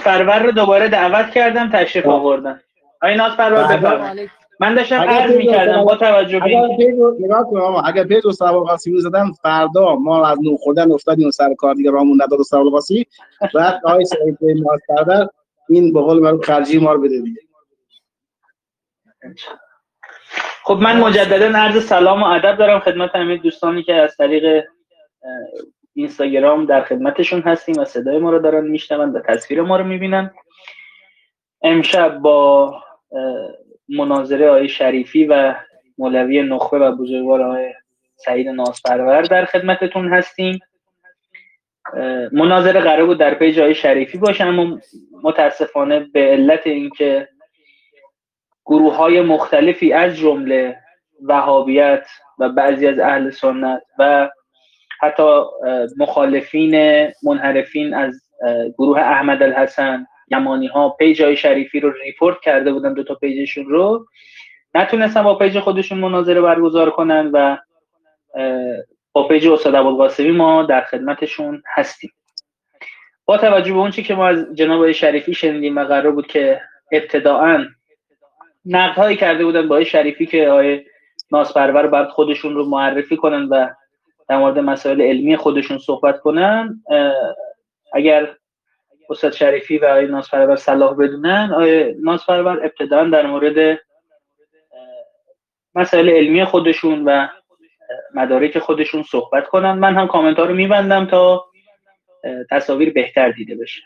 نازپرور رو دوباره دعوت کردم تشریف آوردن. آقای نازپرور بفرمایید. من داشتم عرض می‌کردم با توجه به اگر پیج استاد ابوالقاسمی زدن فردا ما از نون خوردن افتادیم سر کار دیگه رامون نداد استاد ابوالقاسمی بعد آقای سعید نازپرور این به قول معروف خرجی ما رو بده دیگه. خب من مجددا عرض سلام و ادب دارم خدمت همه دوستانی که از طریق اینستاگرام در خدمتشون هستیم و صدای ما رو دارن میشنون و تصویر ما رو میبینن. امشب با مناظره آقای شریفی و مولوی نخبه و بزرگوار آقای سعید نازپرور در خدمتتون هستیم. مناظره قرار بود در پیج آقای شریفی باشه، اما متاسفانه به علت اینکه گروه‌های مختلفی از جمله وهابیت و بعضی از اهل سنت و حتی مخالفین منحرفین از گروه احمد الحسن یمانی ها پیج های شریفی رو ریپورت کرده بودن، 2 تا پیجشون رو نتونستن با پیج خودشون مناظره برگزار کنن و با پیج استاد ابوالقاسمی ما در خدمتشون هستیم. با توجه به اون چی که ما از جناب شریفی شنیدیم و قرار بود که ابتداءً نقدهایی کرده بودن با آقای شریفی که آقای نازپرور بعد خودشون رو معرفی کنن و در مورد مسائل علمی خودشون صحبت کنن، اگر استاد شریفی و آقای نازپرور صلاح بدونن، آقای نازپرور ابتداء در مورد مسائل علمی خودشون و مدارک خودشون صحبت کنن. من هم کامنت ها رو میبندم تا تصاویر بهتر دیده بشه.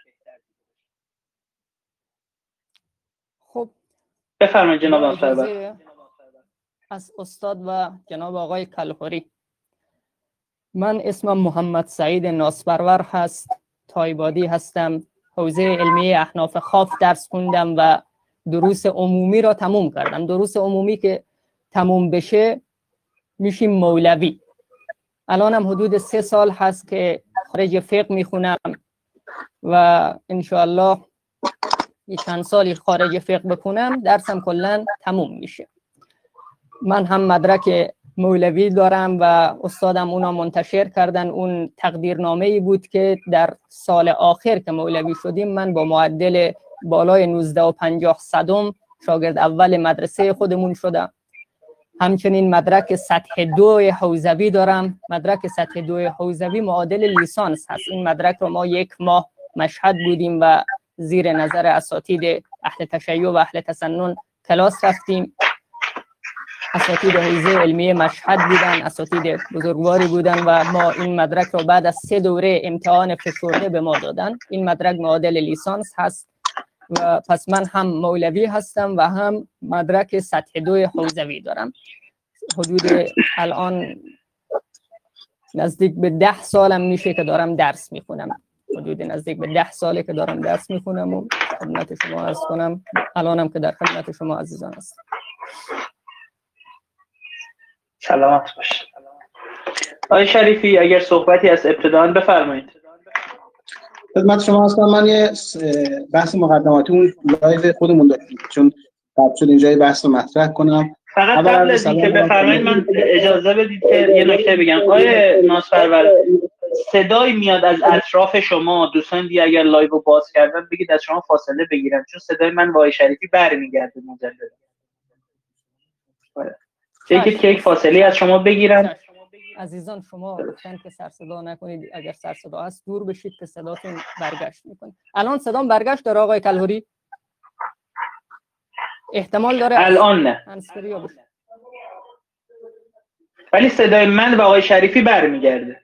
خب بفرمایید جناب نازپرور. از استاد و جناب آقای کلهوری، من اسمم محمد سعید نازپرور هست، تایبادی هستم، حوزه علمی احناف خاف درس خوندم و دروس عمومی را تموم کردم. دروس عمومی که تموم بشه میشیم مولوی. الانم حدود 3 سال هست که خارج فقه میخونم و انشاءالله چند سالی خارج فقه بکنم درسم کلا تموم میشه. من هم مدرک مولوی دارم و استادم اونا منتشر کردن. اون تقدیرنامه‌ای بود که در سال آخر که مولوی شدیم من با معدل بالای 19.50 شاگرد اول مدرسه خودمون شدم. همچنین مدرک سطح 2 حوزوی دارم. مدرک سطح 2 حوزوی معادل لیسانس هست. این مدرک رو ما 1 ماه مشهد بودیم و زیر نظر اساتید اهل تشیع و اهل تسنن کلاس رفتیم. اساتید حوزه علمی مشهد بودن، اساتید بزرگواری بودن و ما این مدرک رو بعد از 3 دوره امتحان فشرده به ما دادن. این مدرک معادل لیسانس هست و پس من هم مولوی هستم و هم مدرک سطح 2 حوزوی دارم. حدود الان نزدیک به 10 سالم میشه که دارم درس میخونم. حدود نزدیک به 10 ساله که دارم درس میخونم و خدمت شما عرض کنم الانم که در خدمت شما عزیزان هستم. سلامت باش. آقای شریفی اگر صحبتی از ابتداء بفرمایید. خدمت شما هستم. من یه بحث مقدماتی اون لایو خودمون داشتیم چون قبل شد اینجا بحث رو مطرح کنم. فقط قبل از اینکه بفرمایید من اجازه بدید که یه نکته بگم. آقای نازپرور صدای میاد از اطراف شما، دوستان دیگه اگر لایو رو باز کردن بگید از شما فاصله بگیرن چون صدای من با آقای شریفی برمیگرده مجددا. بگید که یک فاصله از شما بگیرن. عزیزان شما گفتن که سر صدا نکنید، اگر سر صدا هست دور بشید که صداتون برگشت میکنه. الان صدام برگشت داره آقای کلهوری؟ احتمال داره الان نه ولی صدای من و آقای شریفی برمیگرده.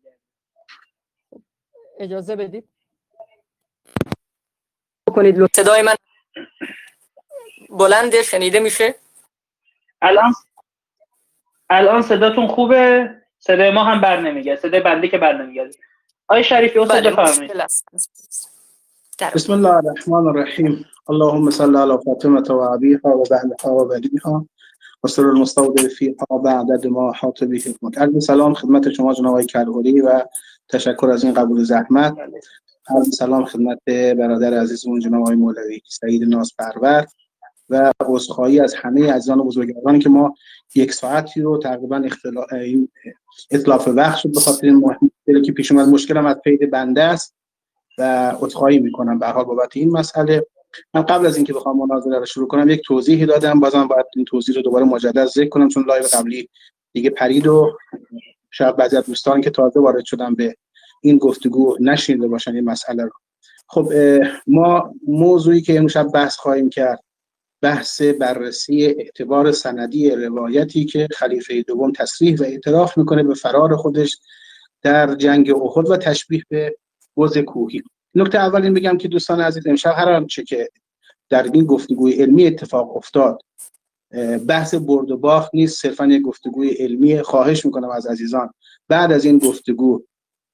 اجازه بدید کنید صدای من بلنده، شنیده میشه؟ الان صداتون خوبه، صدای ما هم بر نمیگرده، صدای بنده که بر نمیگرده. آقای شریفی استاد بفرمایید. بسم الله الرحمن الرحیم. اللهم صل علی فاطمه و ابیها و بعلها و ولیها و سر المستودع فیها بعد ما حاط به حکمت. عرض سلام خدمت شما جناب آقای کلهوری و تشکر از این قبول زحمت. عرض سلام خدمت برادر عزیزمون جناب آقای مولوی سعید نازپرور و عذرخواهی از همه عزیزان و بزرگوارانی که ما 1 ساعتی رو تقریبا اطلاف وقت شد به خاطر این مشکلی که پیش اومد. مشکلم از پید بنده است و عذرخواهی میکنم به هر حال بابت این مسئله. من قبل از اینکه بخوام مناظره رو شروع کنم یک توضیحی دادم، بازم باید این توضیح رو دوباره مجدد ذکر کنم چون لایو قبلی دیگه پرید و شاید بعضی از دوستان که تازه وارد شدن به این گفتگو نشنیده باشن این مسئله رو. خب ما موضوعی که امشب بحث خواهیم کرد بحث بررسی اعتبار سندی روایتی که خلیفه دوم تصریح و اعتراف میکنه به فرار خودش در جنگ احد و تشبیه به بز کوهی. نکته اول این بگم که دوستان عزیز امشب هر آنچه که در این گفتگوی علمی اتفاق افتاد بحث برد و باخت نیست، صرفا یک گفتگوی علمی. خواهش میکنم از عزیزان بعد از این گفتگو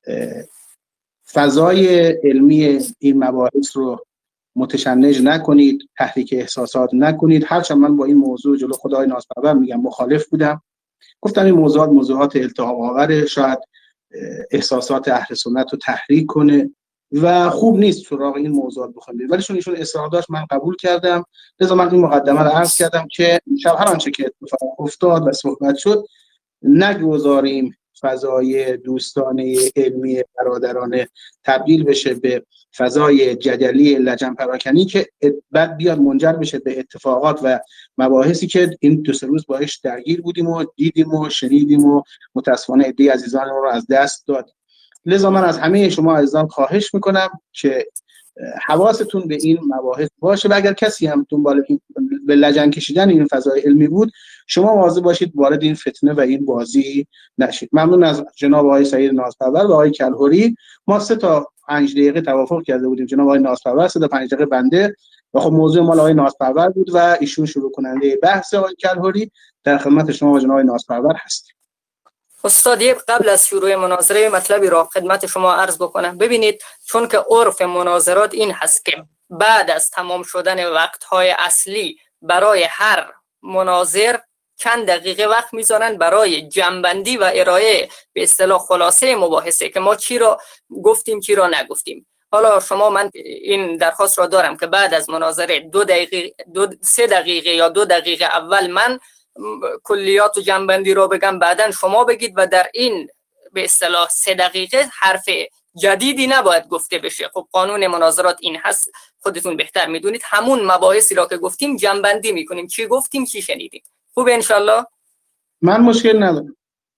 فضای علمی این مباحث رو متشنج نکنید، تحریک احساسات نکنید. هرچند من با این موضوع جلو خدای نازپرور میگم مخالف بودم، گفتم این موضوعات التهاب آور، شاید احساسات اهل سنت رو تحریک کنه و خوب نیست سراغ این موضوعات بخوایم، ولی چون ایشون اصرار داشت من قبول کردم. لذا من این مقدمه رو عرض کردم که شب هر آنچه که اتفاق افتاد و صحبت شد نگذاریم فضای دوستانه علمی برادرانه تبدیل بشه به فضای جدلی لجن پراکنی که بعد بیاد منجر بشه به اتفاقات و مباحثی که این دو سه روز باهاش درگیر بودیم و دیدیم و شنیدیم و متاسفانه عده عزیزان رو از دست داد. لذا من از همه شما عزیزان خواهش میکنم که حواستون به این مباحث باشه و اگر کسی هم دنبال به لجن کشیدن این فضای علمی بود شما مواظب باشید وارد این فتنه و این بازی نشید. ممنون از جناب آقای سعید نازپرور و آقای کلهوری. ما 3 تا 5 دقیقه توافق کرده بودیم، جناب آقای نازپرور 3 تا 5 دقیقه بنده و خب موضوع مال آقای نازپرور بود و ایشون شروع کننده بحث. آقای کلهوری در خدمت شما و جناب آقای نازپرور هستیم. استاد قبل از شروع مناظره مطلبی را خدمت شما عرض بکنم. ببینید چون که عرف مناظرات این هست که بعد از تمام شدن وقتهای اصلی برای هر مناظر چند دقیقه وقت میذارن برای جمع‌بندی و ارائه به اصطلاح خلاصه مباحثه که ما چی را گفتیم چی را نگفتیم. حالا شما من این درخواست را دارم که بعد از مناظره 3 دقیقه یا 2 دقیقه اول من کلیات و جنبندی رو بگم، بعدن شما بگید و در این به اصطلاح 3 دقیقه حرف جدیدی نباید گفته بشه. خب قانون مناظرات این هست، خودتون بهتر میدونید. همون مباحثی را که گفتیم جنبندی میکنیم، چی گفتیم چی شنیدیم. خوبه انشالله؟ من مشکل ندارم.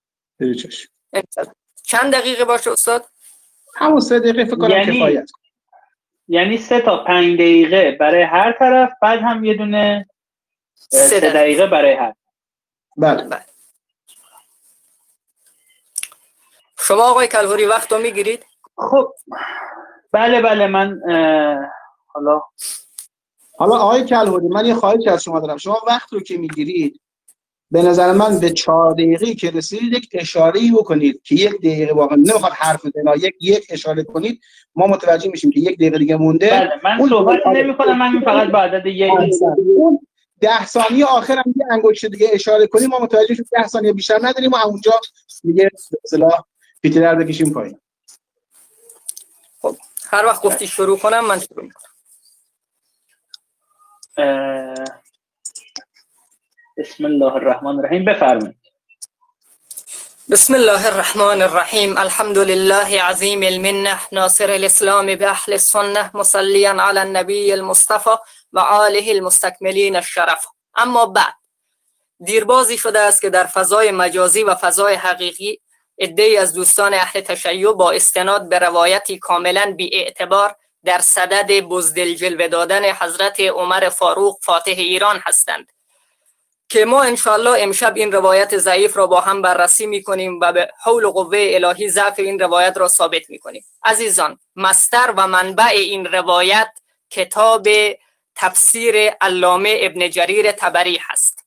چند دقیقه باشه استاد؟ همون 3 دقیقه فکر کنم کفایت. یعنی 3 تا 5 دقیقه برای هر طرف، بعد هم یه دونه 3 دقیقه برای هر. بله. شما آقای کلهوری وقت رو میگیرید؟ خب بله من حالا آقای کلهوری من یه خواهش از شما دارم. شما وقت رو که میگیرید به نظر من به 4 دقیقه که رسیدید یک اشاره‌ای بکنید که 1 دقیقه واقعا نمیخواد حرف بزنه، یک اشاره کنید ما متوجه میشیم که 1 دقیقه دیگه مونده. بله من صحبت نمی‌کنم، من فقط به عدد 1 10 ثانیه آخر هم یه انگشت دیگه اشاره کنیم ما متوجه شیم 10 ثانیه بیشتر نداریم و اونجا دیگه به اصطلاح پیتر بکشیم پایین. خب هر وقت گفتی شروع کنم من شروع می‌کنم. بسم الله الرحمن الرحیم. بفرمایید. بسم الله الرحمن الرحیم. الحمد لله عظیم المنه ناصر الاسلام باهل السنه مصلیا علی النبی المصطفى و آله المستکملین الشرف. اما بعد دیربازی شده است که در فضای مجازی و فضای حقیقی عده‌ای از دوستان اهل تشیع با استناد به روایتی کاملا بی اعتبار در صدد بزدل جلوه دادن حضرت عمر فاروق فاتح ایران هستند که ما انشالله امشب این روایت ضعیف را با هم بررسی میکنیم و به حول و قوه الهی ضعف این روایت را ثابت میکنیم. عزیزان، مصدر و منبع این روایت کتاب تفسیر علامه ابن جریر طبری هست.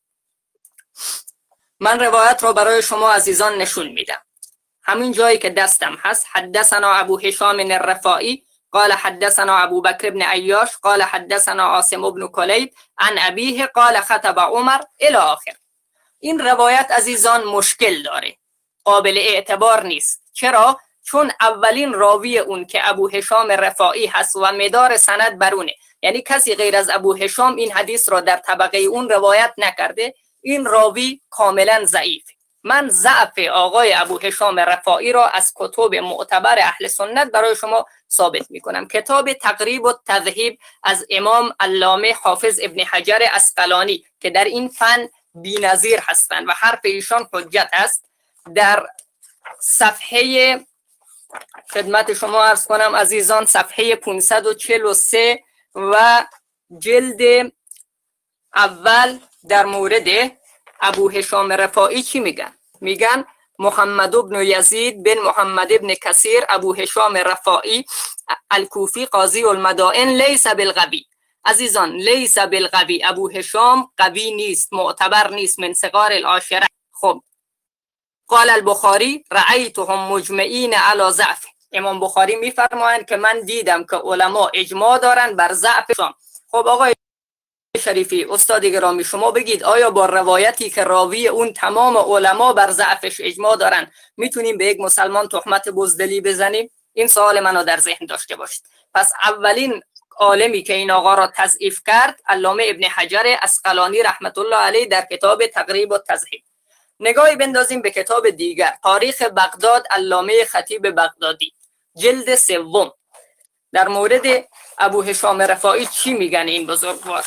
من روایت را برای شما عزیزان نشون میدم. همین جایی که دستم هست. حدثنا ابو هشام الرفاعی قال حدثنا ابو بکر بن عیاش قال حدثنا عاصم بن کلیب عن ابیه قال خطب عمر الی آخر. این روایت عزیزان مشکل داره، قابل اعتبار نیست. چرا؟ چون اولین راوی اون که ابو هشام رفاعی هست و مدار سند برونه، یعنی کسی غیر از ابو هشام این حدیث را در طبقه اون روایت نکرده. این راوی کاملا ضعیف. من ضعف آقای ابو هشام رفاعی را از کتب معتبر اهل سنت برای شما ثابت میکنم. کتاب تقریب و تذهیب از امام علامه حافظ ابن حجر عسقلانی که در این فن بی‌نظیر هستند و حرف ایشان حجت است، در صفحه خدمت شما عرض کنم عزیزان، صفحه 543 و جلد اول در مورد ابو هشام رفاعی چی میگن؟ میگن محمد بن یزید بن محمد بن کثیر ابو هشام رفاعی الکوفی قاضی المدائن لیس بالقوی. عزیزان لیس بالقوی، ابو هشام قوی نیست، معتبر نیست، من صغار العاشره. خب قال البخاری رأیتهم مجمعین علی ضعف. امام بخاری میفرمایند که من دیدم که علما اجماع دارن بر ضعفشان. خب آقای شریفی، استاد گرامی، شما بگید آیا با روایتی که راوی اون تمام علما بر ضعفش اجماع دارن میتونیم به یک مسلمان تهمت بزدلی بزنیم؟ این سوال منو در ذهن داشته باشید. پس اولین عالمی که این آقا را تضعیف کرد علامه ابن حجر عسقلانی رحمت الله علیه در کتاب تقریب و تذهیب. نگاهی بندازیم به کتاب دیگر، تاریخ بغداد علامه خطیب بغدادی جلد 3 در مورد ابو هشام رفاعی چی میگن این بزرگوار؟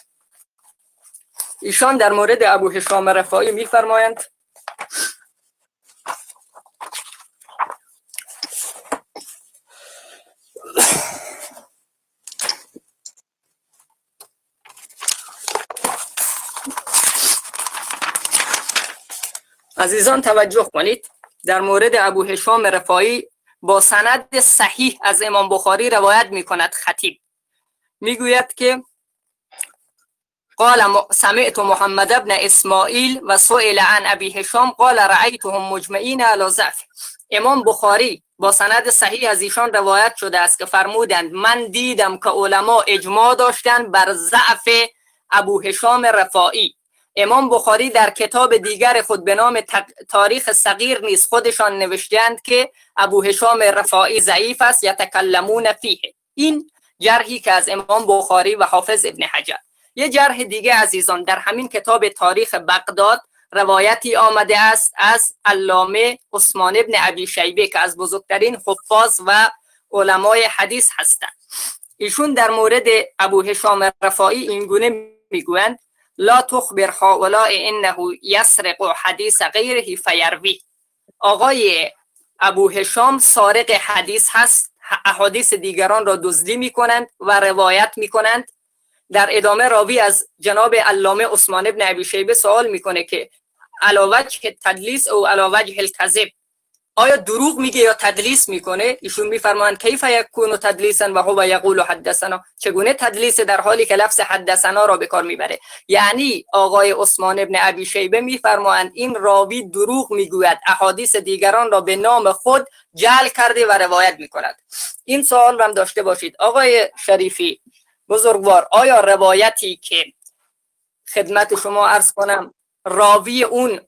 ایشان در مورد ابو هشام رفاعی میفرمایند عزیزان توجه کنید، در مورد ابو هشام رفاعی با سند صحیح از امام بخاری روایت میکند خطیب، میگوید که قال سمعت محمد بن اسماعیل و سئل عن ابی هشام قال رأیتهم مجمعین علی ضعف. امام بخاری با سند صحیح از ایشان روایت شده است که فرمودند من دیدم که علما اجماع داشتند بر ضعف ابو هشام رفاعی. امام بخاری در کتاب دیگر خود به نام تاریخ صغیر نیز خودشان نوشتند که ابو هشام رفاعی ضعیف است، یتکلمون فیه. این جرحی که از امام بخاری و حافظ ابن حجر. یه جرح دیگه عزیزان در همین کتاب تاریخ بغداد روایتی آمده است از علامه عثمان ابن ابی شیبه که از بزرگترین حفاظ و علمای حدیث هستند. ایشون در مورد ابو هشام رفاعی اینگونه میگویند لا تخبر هؤلاء انه یسرق حدیث غیره فیروی. آقای ابو هشام سارق حدیث هست، احادیث دیگران را دزدی میکنند و روایت میکنند. در ادامه راوی از جناب علامه عثمان ابن ابی شیبه سوال میکنه که علاوه تدلیس او علاوه الکذب، آیا دروغ میگه یا تدلیس میکنه؟ ایشون میفرمایند کیف یکون تدلیسا و هو یقول حدثنا، چگونه تدلیس در حالی که لفظ حدثنا را به کار میبره؟ یعنی آقای عثمان ابن ابی شیبه میفرمایند این راوی دروغ میگوید، احادیث دیگران را به نام خود جعل کرده و روایت میکند. این سوال هم داشته باشید آقای شریفی بزرگوار، آیا روایتی که خدمت شما عرض کنم راوی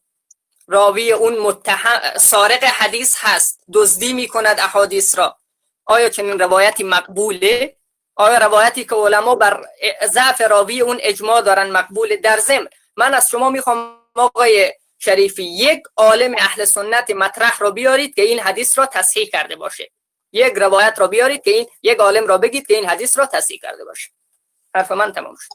اون متهم سارق حدیث هست، دزدی میکند احادیث را، آیا چنین روایتی مقبوله؟ آیا روایتی که علما بر ضعف راوی اون اجماع دارن مقبوله؟ در ضمن من از شما میخوام آقای شریفی یک عالم اهل سنت مطرح را بیارید که این حدیث را تصحیح کرده باشه. یک روایت را بیارید که یک عالم را بگید که این حدیث را تصحیح کرده باشه. حرف من تمام شد.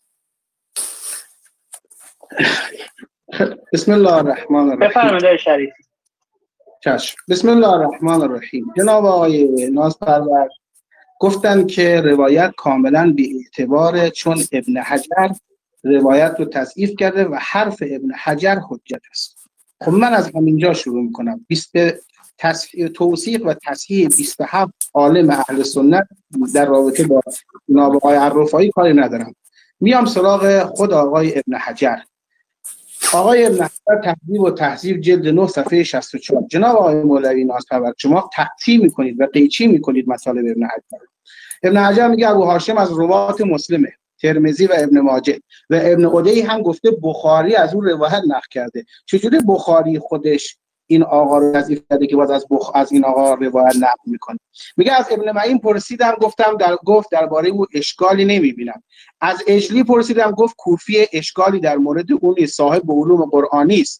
بسم الله الرحمن الرحیم. بفرمایید شریفی. چشم. بسم الله الرحمن الرحیم. جناب آقای نازپرور گفتن که روایت کاملا بی اعتباره چون ابن حجر روایت رو تضعیف کرده و حرف ابن حجر حجت است. خب من از همینجا شروع میکنم. توصیف و تصحیح 27 عالم اهل سنت در رابطه با جناب آقای الرفاعی کاری ندارم. میام سراغ خود آقای ابن حجر. آقای ابن حجر تهذیب و تهذیب جلد 9 صفحه 64. جناب آقای مولوی نازپرور شما تقطیع میکنید و قیچی میکنید مطالب ابن حجر. ابن حجر میگه ابو هاشم از روات مسلمه، ترمذی و ابن ماجه و ابن عدی هم گفته بخاری از اون روایت نقل کرده. چجوری بخاری خودش این آقا رو تضعیف کرده که باز از این آقا روایت نقل میکنه؟ میگه از ابن معین پرسیدم گفتم گفت درباره او اشکالی نمیبینم. از اجلی پرسیدم گفت کوفی اشکالی در مورد اون صاحب علوم قرآنی است.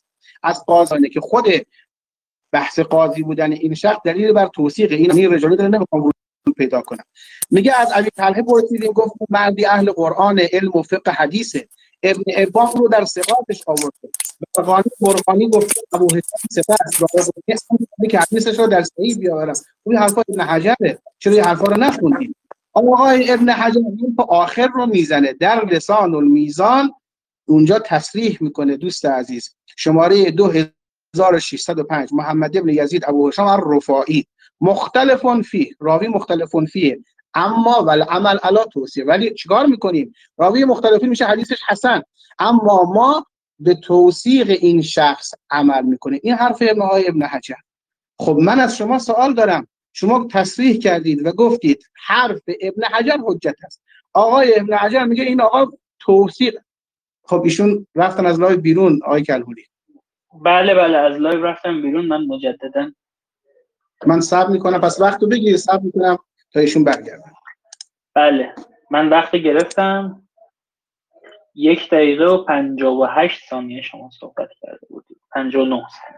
از قاضی که خود بحث قاضی بودن این شخص دلیل بر توثیق این رجاله داره، نمیخوام پیدا کنم. میگه از ابی طلحه پرسیدیم، گفت مردی اهل قرآن، علم و فقه حدیثه. ابن ابان رو در ثقاتش آورده. قرآنی گفت ابو حسین سپس با که حدیثش رو در صحیح بیاورم. اون حرفا ابن حجره، چرا این حرفا رو نخوندیم؟ آقای ابن حجر این تا آخر رو میزنه در لسان المیزان، اونجا تصریح میکنه دوست عزیز، شماره 2605 محمد ابن یزید ابو هشام الرفاعی، مختلف فیه، راوی مختلف فیه، اما والعمل علی توصیه. ولی چیکار میکنیم؟ راوی مختلفی میشه حدیثش حسن، اما ما به توثیق این شخص عمل میکنیم. این حرف ابن حجر. خب من از شما سوال دارم، شما تصریح کردید و گفتید حرف ابن حجر حجت است. آقای ابن حجر میگه این آقا توثیق. خب ایشون رفتن از لایو بیرون آقای کلهوری. بله از لایو رفتم بیرون. من مجددا من صبر میکنم، پس وقتو بگیر، صبر میکنم تا ایشون برگردن. بله من وقت گرفتم. 1 دقیقه و 58 ثانیه شما صحبت کرده بودید. 59 ثانیه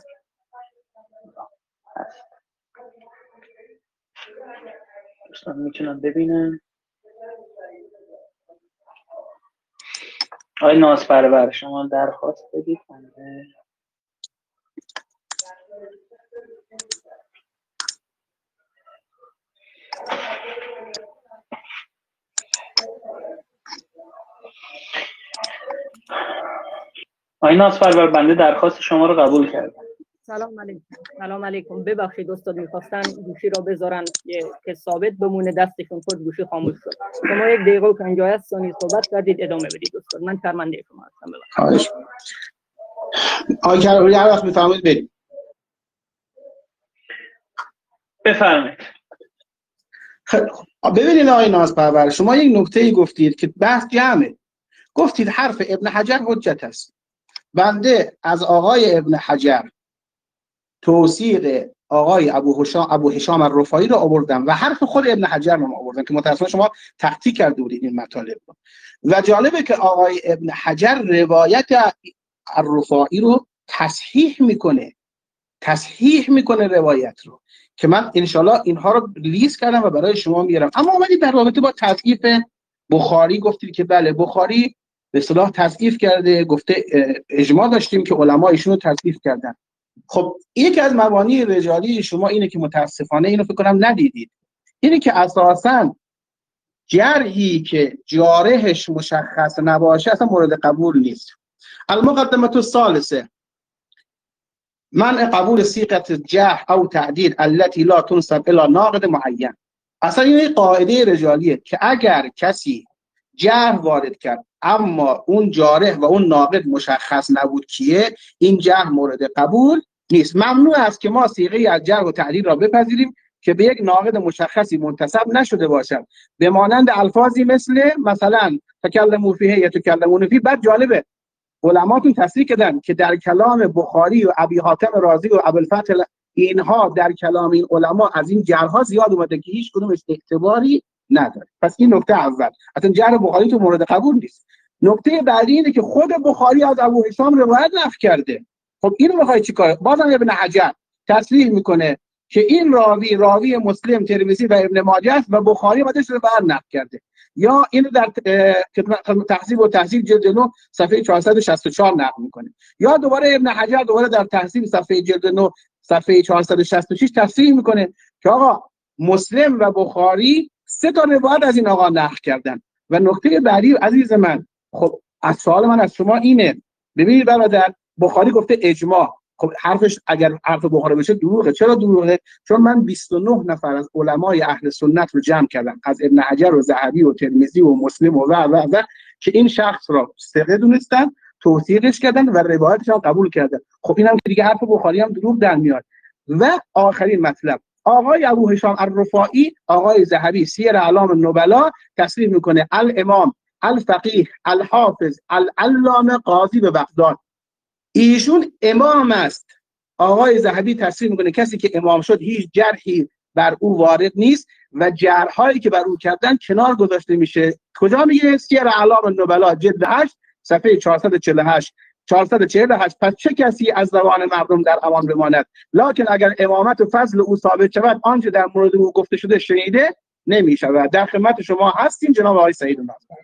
هست. دوستان میتونم ببینم. آقای نازپرور شما درخواست بدید. آقای نازپرور بنده درخواست شما رو قبول کردم. سلام علیکم. ببخشید استاد، میخواستن گوشی را بذارن که ثابت بمونه دستشون، خود گوشی خاموش شد. شما 1 دقیقه و 57 ثانیه صحبت کردید، ادامه بدید استاد. من شرمنده شما هستم. ببخشید. آقای کلهوری هر وقت میفهمید برید. بفرمایید. ببینید آقای نازپرور، شما یک نکته‌ای گفتید که بحث جمعه. گفتید حرف ابن حجر حجت است. بنده از آقای ابن حجر توثیق آقای ابو هشام الرفاعی رو آوردم و حرف خود ابن حجر رو آوردم که متأسفانه شما تحقیق کرده بودید این مطالب رو. و جالبه که آقای ابن حجر روایت الرفاعی رو تصحیح میکنه روایت رو، که من انشالله اینها رو لیست کردم و برای شما میارم. اما اومدید در رابطه با تضعیف بخاری گفتید که بله بخاری به اصطلاح تضعیف کرده، گفته اجماع داشتیم که علما ایشون رو تضعیف کردن. خب یکی از مبانی رجالی شما اینه که متاسفانه اینو فکر کنم ندیدید، اینه که اساساً جرحی که جارحش مشخص نباشه اصلا مورد قبول نیست. المقدمه الثالثه منع قبول صيغه جرح او تعدیل التي لا تنسب الى ناقد معین. اصلا این قاعده رجالیه که اگر کسی جرح وارد کرد اما اون جارح و اون ناقد مشخص نبود کیه، این جرح مورد قبول نیست. ممنوع است که ما صیغه از جرح و تعدیل را بپذیریم که به یک ناقد مشخصی منتسب نشده باشد، به مانند الفاظی مثلا تکلموا فیه یا تکلمون فیه. بعد جالبه علماتون تصریح کردن که در کلام بخاری و ابی حاتم رازی و ابوالفتح اینها در کلام این علما از این جرح‌ها زیاد اومده که هیچ کدومش اعتباری نداره. پس این نکته اول، اصلا جرح بخاری تو مورد قبول نیست. نکته بعدی اینه که خود بخاری از ابو هشام روایت نقل کرده. خب اینو میخوای چیکار؟ بازم ابن حجر تصریح میکنه که این راوی مسلم، ترمذی و ابن ماجه است و بخاری بعدش رو بر نقل کرده. یا اینو در تهذیب و تهذیب جلد 9 صفحه 464 نقل میکنه. یا دوباره ابن حجر دوباره در تهذیب صفحه جلد 9 صفحه 466 تصریح میکنه که آقا مسلم و بخاری 3 تا روایت از این آقا نقل کردن. و نکته بعدی عزیز من، خب از سوال من از شما اینه، ببینید برادر، بخاری گفته اجماع. خب حرفش اگر حرف بخاری بشه دروغه. چرا دروغه؟ چون من 29 نفر از علمای اهل سنت رو جمع کردم، از ابن حجر و ذهبی و ترمذی و مسلم و که این شخص را ثقه دونستن، توثیقش کردن و روایتش هم قبول کردن. خب اینم که دیگه حرف بخاری هم دروغ در میاد. و آخرین مطلب، آقای ابو هشام الرفاعی، آقای ذهبی سیر اعلام النبلا تصریح میکنه الامام الفقیه الحافظ العلامه قاضی به بغداد. ایشون امام است. آقای ذهبی تصریح میکنه کسی که امام شد هیچ جرحی بر او وارد نیست و جرحایی که بر او کردن کنار گذاشته میشه. کجا میگه؟ سیر اعلام النبلا جلد 8 صفحه 448 448. پس چه کسی از زبان مردم در امان بماند؟ لکن اگر امامت و فضل او ثابت شود آنچه در مورد او گفته شده شنیده نمی شود. در خدمت شما هستیم جناب آقای سعید ناصبرور.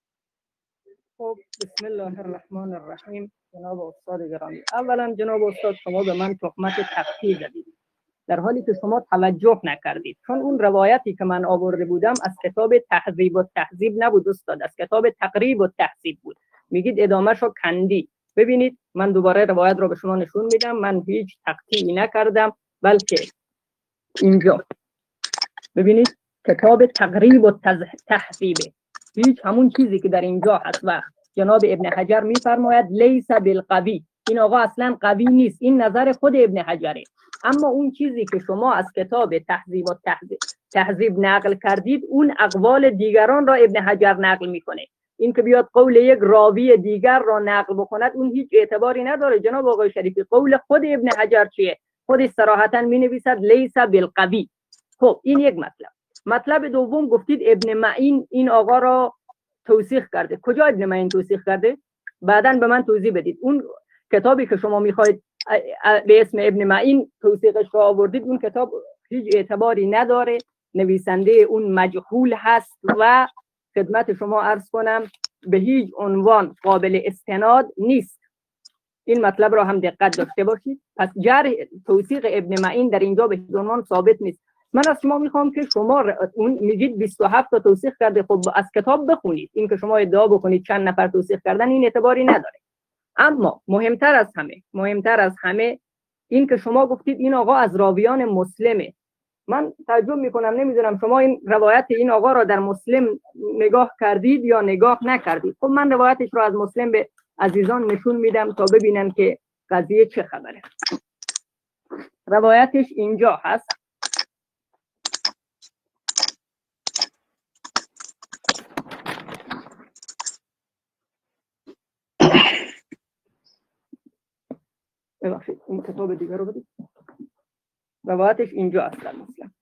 خب بسم الله الرحمن الرحیم. جناب استاد گرامی، اولا جناب استاد شما به من تهمت تقطیع زدید در حالی که شما توجه نکردید، چون اون روایتی که من آورده بودم از کتاب تهذیب و تهذیب نبود استاد، از کتاب تقریب و تهذیب بود. میگید ادامهشو کندی. ببینید من دوباره روایت رو به شما نشون میدم، من هیچ تقطیعی نکردم، بلکه اینجا ببینید کتاب تقریب و تهذیبه، هیچ همون چیزی که در اینجا هست و جناب ابن حجر میفرماید لیس بالقوی، این آقا اصلا قوی نیست، این نظر خود ابن حجره. اما اون چیزی که شما از کتاب تهذیب و تهذیب نقل کردید اون اقوال دیگران را ابن حجر نقل میکنه. این که بیاد قول یک راوی دیگر را نقل بکند اون هیچ اعتباری نداره. جناب آقای شریفی قول خود ابن حجر چیه؟ خودش صراحتا می نویسد لیس بالقوی. خب این یک مطلب دوم گفتید ابن معین این آقا را توثیق کرده. کجا ابن معین توثیق کرده؟ بعداً به من توضیح بدید. اون کتابی که شما میخواید به اسم ابن معین توثیقش را آوردید اون کتاب هیچ اعتباری نداره، نویسنده اون مجهول هست و خدمت شما عرض کنم به هیچ عنوان قابل استناد نیست. این مطلب را هم دقت داشته باشید. پس جرح توثیق ابن معین در اینجا به هیچ عنوان ثابت نیست. من از شما میخوام که شما اون میگید 27 تا توثیق کرده، خب از کتاب بخونید. این که شما ادعا بکنید چند نفر توثیق کردن این اعتباری نداره. اما مهمتر از همه این که شما گفتید این آقا از راویان مسلمه. من تعجب میکنم، نمیدونم شما این روایت این آقا را در مسلم نگاه کردید یا نگاه نکردید. خب من روایتش را از مسلم به عزیزان نشون میدم تا ببینن که قضیه چه خبره. روایتش اینجا هست. ببخشید این کتاب دیگر رو بدید. روایتش اینجا هست در مسلم.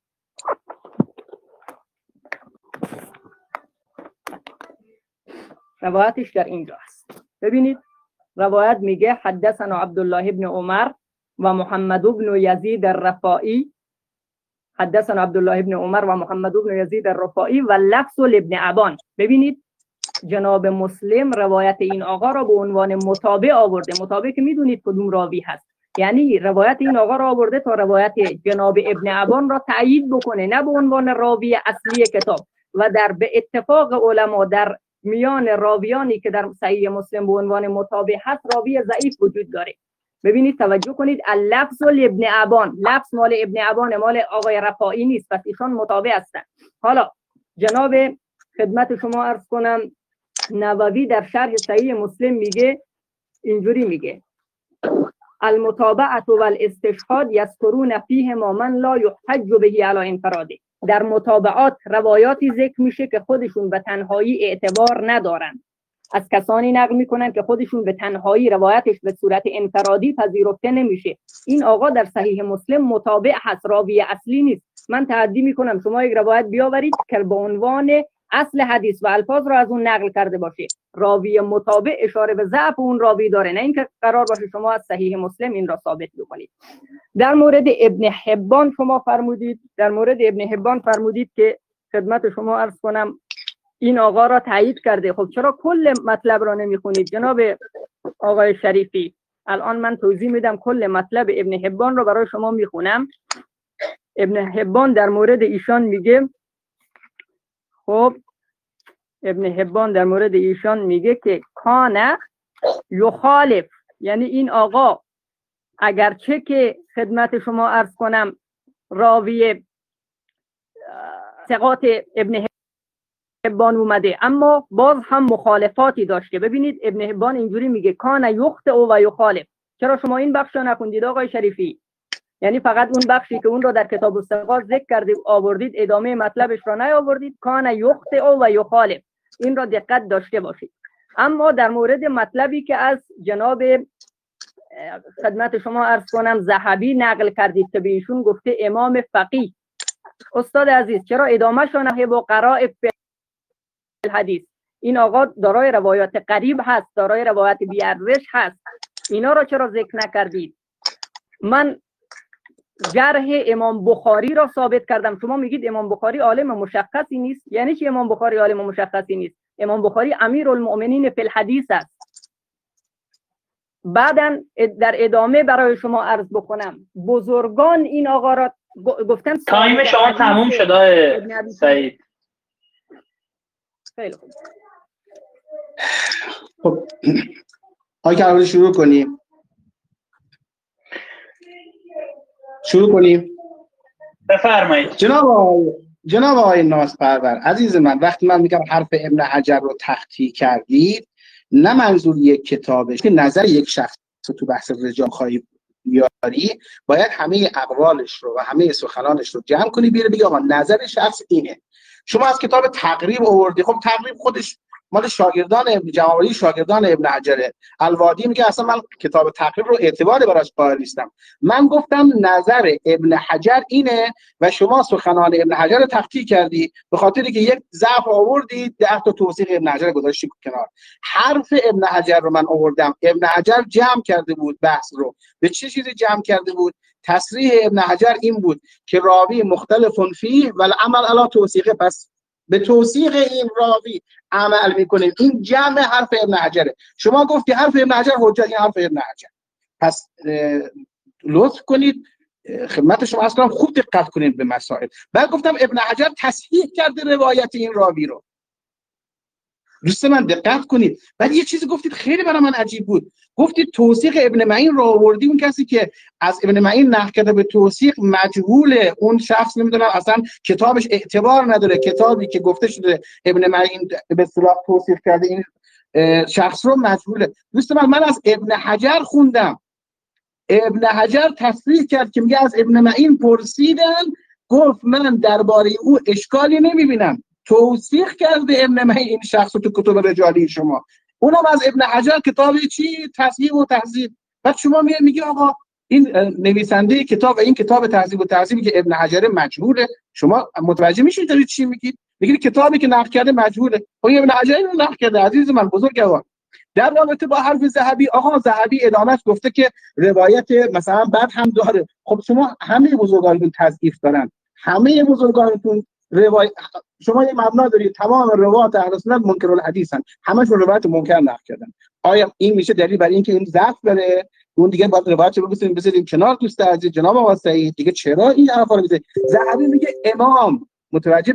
روایتش در اینجا هست. ببینید روایت میگه حدثنا عبدالله ابن عمر و محمد ابن یزید الرفائی. حدثنا عبدالله ابن عمر و محمد ابن یزید الرفائی و لفظ لابن ابان. ببینید جناب مسلم روایت این آقا را به عنوان متابع آورده. متابع که میدونید کدوم راوی هست، یعنی روایت این آقا را آورده تا روایت جناب ابن ابان را تأیید بکنه، نه به عنوان راوی اصلی کتاب. و در به اتفاق علما در میان راویانی که در صحیح مسلم به عنوان متابع هست راوی ضعیف وجود داره. ببینید توجه کنید اللفظ لابن ابان، لفظ مال ابن ابان، مال آقای رفائی نیست، پس ایشان متابع هستند. حالا جناب خدمت شما عرض کنم نووی در شرح صحیح مسلم میگه اینجوری میگه المتابعه و الاستشهاد یذکرون فیه ما من لا یحتج به علی انفراده. در متابعات روایاتی ذکر میشه که خودشون به تنهایی اعتبار ندارن، از کسانی نقل میکنن که خودشون به تنهایی روایتش به صورت انفرادی پذیرفته نمیشه. این آقا در صحیح مسلم متابع هست، راوی اصلی نیست. من تحدی میکنم شما یک روایت بیاورید که به عنوان اصل حدیث و الفاظ را از اون نقل کرده باشه، راوی متابع اشاره به ضعف اون راوی داره، نه اینکه قرار باشه شما از صحیح مسلم این را ثابت بکنید. در مورد ابن حبان شما فرمودید، که خدمت شما عرض کنم این آقا را تایید کرده. خب چرا کل مطلب را نمیخونید جناب آقای شریفی؟ الان من توضیح میدم، کل مطلب ابن حبان را برای شما میخونم. ابن حبان در مورد ایشان میگه، خب ابن حبان در مورد ایشان میگه که کان یخالف، یعنی این آقا اگرچه که خدمت شما عرض کنم راوی ثقات ابن حبان اومده اما باز هم مخالفاتی داشته. ببینید ابن حبان اینجوری میگه کان یخطئ و یخالف. چرا شما این بخش رو نخوندید آقای شریفی؟ یعنی فقط اون بخشی که اون رو در کتاب الثقات ذکر کردید آوردید، ادامه مطلبش رو نیاوردید. کان یخطئ و یخالف، این را دقت داشته باشید. اما در مورد مطلبی که از جناب خدمت شما عرض کنم ذهبی نقل کردید که به ایشون گفته امام فقیه، استاد عزیز چرا ادامهش رو نهی با قرائب الحدیث؟ این آقا دارای روایات قریب هست، دارای روایات بی‌ارزش هست. اینا را چرا ذکر نکردید؟ من جرح امام بخاری را ثابت کردم، شما میگید امام بخاری عالم مشخصی نیست. یعنی چی امام بخاری عالم مشخصی نیست؟ امام بخاری امیرالمؤمنین فی الحدیث است. بعداً در ادامه برای شما عرض بکنم بزرگان این آقا را گفتن تایم شما تموم شده سعید. خیلی خوب. خب آقای کلهوری شروع کنیم. بفرمایید. جناب آقای ناصرپرور عزیز من، وقتی من میگم حرف ابن حجر رو تخطی کردید، نه منظور یک کتابش که نظر یک شخص تو بحث رجال خواهی بیاری، باید همه اقوالش رو و همه سخنانش رو جمع کنی بیاره بگی آقا نظر شخص اینه. شما از کتاب تقریب آوردی. خب تقریب خودش مال شاگردان جماعی شاگردان ابن حجر. الوادی میگه اصلا من کتاب تقریب رو اعتبار براش قائل نیستم. من گفتم نظر ابن حجر اینه و شما سخنان ابن حجر رو تخطی کردی به خاطری که یک ضعف آوردی 10 تا توصیف ابن حجر گذاشتی کنار. حرف ابن حجر رو من آوردم. ابن حجر جمع کرده بود بحث رو. به چه چیزی جمع کرده بود؟ تصریح ابن حجر این بود که راوی مختلف فیه و العمل علی توثیقه، پس به توثیق این راوی عمل میکنیم. این جمع حرف ابن حجره. شما گفتی حرف ابن حجر حجت، این حرف ابن حجر. پس لطف کنید خدمت شما اصلا خوب دقت کنید به مسائل. بعد گفتم ابن حجر تصحیح کرده روایت این راوی رو. دوست من دقت کنید. بعد یه چیزی گفتید خیلی برای من عجیب بود. گفتید توثیق ابن معین رو آوردی، اون کسی که از ابن معین نقل کرده به توثیق مجهوله، اون شخص نمیدونم اصلا کتابش اعتبار نداره، کتابی که گفته شده ابن معین به اصطلاح توثیق کرده این شخص رو مجهوله. دوست من از ابن حجر خوندم. ابن حجر تصریح کرد که میگه از ابن معین پرسیدن، گفت من درباره او اشکالی نمیبینم. توثیق کرده ابن معین این شخص رو تو کتب رجالی شما. اونم از ابن حجر کتاب چی؟ تصحیح و تهذیب. بعد شما میگی آقا این نویسنده کتاب و این کتاب تهذیب و تهذیبی که ابن حجر مجهوله. شما متوجه میشید دارید چی میگید؟ میگید کتابی که نقل کرده مجهوله. خب ابن حجر اینو نقل کرده عزیز من بزرگوار. در رابطه با حرف ذهبی، آقا ذهبی ادامهش گفته که روایت مثلا بعد هم داره. خب شما همه بزرگانتون تضعیف دارن، همه بزرگانتون روایت، شما یه مبنا دارید تمام روایت اهل سنت منکر الحدیثن، همشون روایت منکر نقل کردن. آیا این میشه دلیل برای اینکه این ضعف داره؟ اون دیگه باید روایت رو بذاریم کنار. دوست عزیز جناب آقا سعید دیگه چرا این حرفا رو میزنید؟ ذهبی میگه امام، متوجه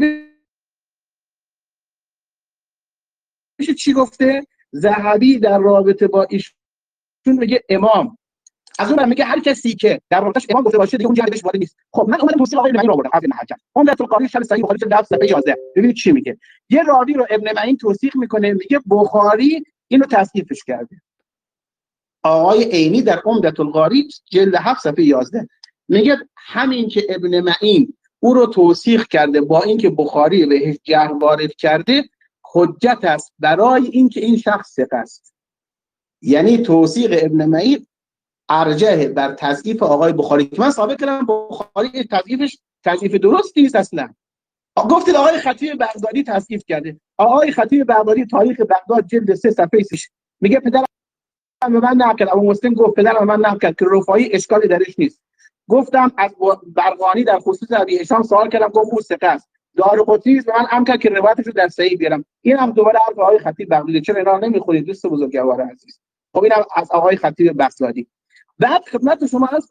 میشه چی گفته؟ ذهبی در رابطه با ایشون میگه امام. از اون میگه هر کسی که در رابطش امام گفته باشه دیگه اون جهتش وارد نیست. خب من اومدم توصیف آقای ابن معین رو آوردم از ابن حجر. عمدة القاری شرح صحیح بخاری در صفحه 11. ببینید چی میگه. یه راوی رو ابن معین توصیف میکنه، میگه بخاری اینو تصحیحش کرده. آقای عینی در عمدة القاری جلد 7 صفحه 11 میگه همین که ابن معین او رو توصیف کرده با اینکه بخاری بهش جرح وارد کرده حجت است برای اینکه این شخص ثقه است. یعنی توثیق ابن معین ارجح بر تضعیف آقای بخاری که من ثابت کردم بخاری تضعیفش تضعیف درستی نیست اصلا. گفتید آقای خطیب بغدادی تضعیف کرده. آقای خطیب بغدادی تاریخ بغداد جلد 3 صفحه 6 میگه پدرم به من نقل کرد، ابو مسلم گفت پدرم به من نقل کرد که رفاعی اشکالی درش نیست. گفتم از برقانی در خصوص ابی هشام سوال کردم، گفت او ثقه است. دارقطنی به من امر کرد که روایتش رو در صحیح بیارم. این هم دوباره حرف آقای خطیب بغدادی. چرا اینا نمیخونید دوست بزرگوار عزیز؟ خب اینم از آقای خطیب بغدادی. بعد خدمت شما هست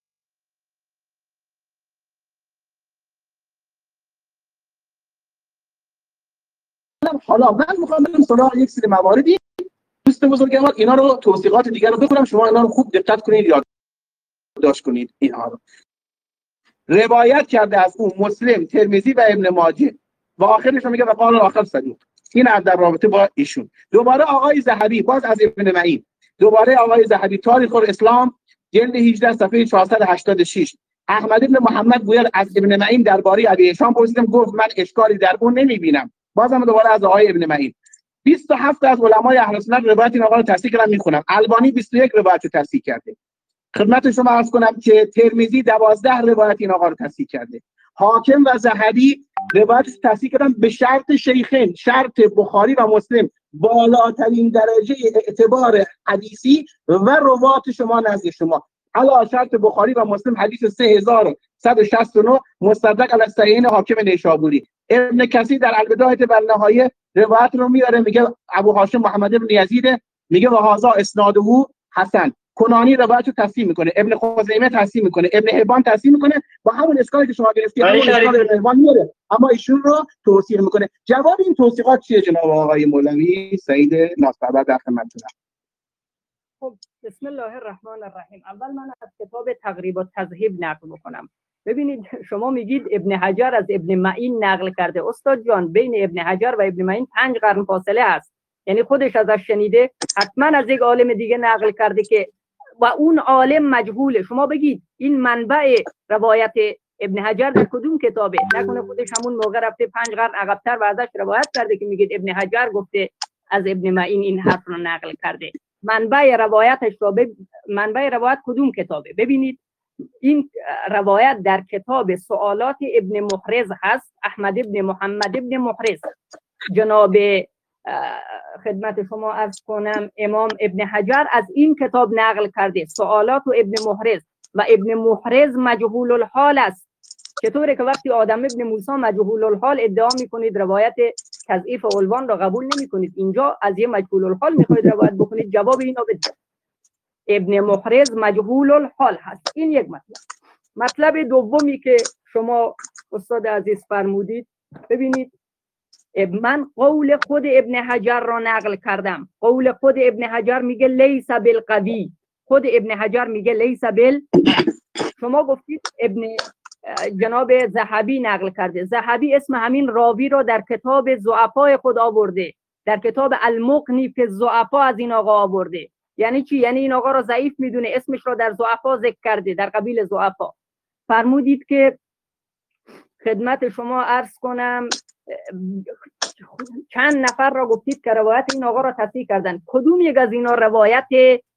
حالا من میخوام برم سراغ یک سری مواردی دوست بزرگوار، اینا رو توصیقات دیگر رو بخونم، شما اینا رو خوب دقت کنید یادداشت کنید. اینها رو روایت کرده از اون مسلم، ترمذی و ابن ماجه و آخرش میگه و قال آخر صدوق. این در رابطه با ایشون. دوباره آقای ذهبی باز از ابن معین، دوباره آقای ذهبی تاریخ الاسلام جلد 18 صفحه 486 احمد ابن محمد گوید از ابن معین درباره ابی هشام پرسیدم، گفت من اشکالی در اون نمیبینم. بازم دوباره از آقای ابن معین. 27 از علمای اهل سنت روایت این آقا رو تصحیح کردن میخونم. البانی 21 روایت رو تصحیح کرده. خدمت شما عرض کنم که ترمذی 12 روایت این آقا رو تصحیح کرده. حاکم و ذهبی روایت تصحیح کردن به شرط شیخین، شرط بخاری و مسلم بالاترین درجه اعتبار حدیثی و روات شما نزد شما. علی شرط بخاری و مسلم حدیث 3169 مصدق علی الصحیحین حاکم نیشابوری. ابن کثیر در البدایه و النهایه روایت رو میاره، میگه ابو هاشم محمد بن یزید، میگه و هذا اسناده حسن. کنانی روایت رو تصحیح میکنه، ابن خزیمه تصحیح میکنه، ابن حبان تصحیح میکنه، با همون اسکالی که شما گرفتید همون اسکال ابن حبان میاره، اما ایشون رو توصیح میکنه. جواب این توصیحات چیه جناب آقای مولوی سعید ناصرآباد در خدمتتونم؟ خب بسم الله الرحمن الرحیم. اول من از کتاب تقریب و تذهیب نقل بکنم. ببینید شما میگید ابن حجر از ابن معین نقل کرده. استاد جان بین ابن حجر و ابن معین 5 قرن فاصله است، یعنی خودش ازش شنیده، حتما از یک عالم دیگه نقل کرده که و اون عالم مجهوله. شما بگید این منبع روایت ابن حجر در کدوم کتابه؟ نکنه خودش همون موقع رفته 5 قرن عقب‌تر و ازش روایت کرده که میگید ابن حجر گفته از ابن معین این حرف رو نقل کرده. منبع روایتش رو منبع روایت کدوم کتابه؟ ببینید این روایت در کتاب سوالات ابن محرز هست، احمد ابن محمد ابن محرز. جناب خدمت شما عرض کنم امام ابن حجر از این کتاب نقل کرده، سوالات و ابن محرز، و ابن محرز مجهول الحال است. چطوره که وقتی آدم ابن موسی مجهول الحال ادعا میکنید روایت تضعیف عنوان را قبول نمیکنید، اینجا از یه مجهول الحال میخواید روایت بکنید؟ جواب اینو بدید. ابن محرز مجهول الحال هست. این یک مطلب. مطلب دومی که شما استاد عزیز فرمودید، ببینید من قول خود ابن حجر را نقل کردم. قول خود ابن حجر میگه لیس بالقوی، خود ابن حجر میگه لیس بال. شما گفتید ابن جناب ذهبی نقل کرده. ذهبی اسم همین راوی را در کتاب ضعفای خود آورده، در کتاب المغنی فی الضعفا از این آقا آورده. یعنی چی؟ یعنی این آقا را ضعیف میدونه، اسمش را در ضعفا ذکر کرده، در قبیل ضعفا. فرمودید که خدمت شما عرض کنم چند نفر را گفتید که روایت این آقا را تصحیح کردن. کدوم یک از اینا روایت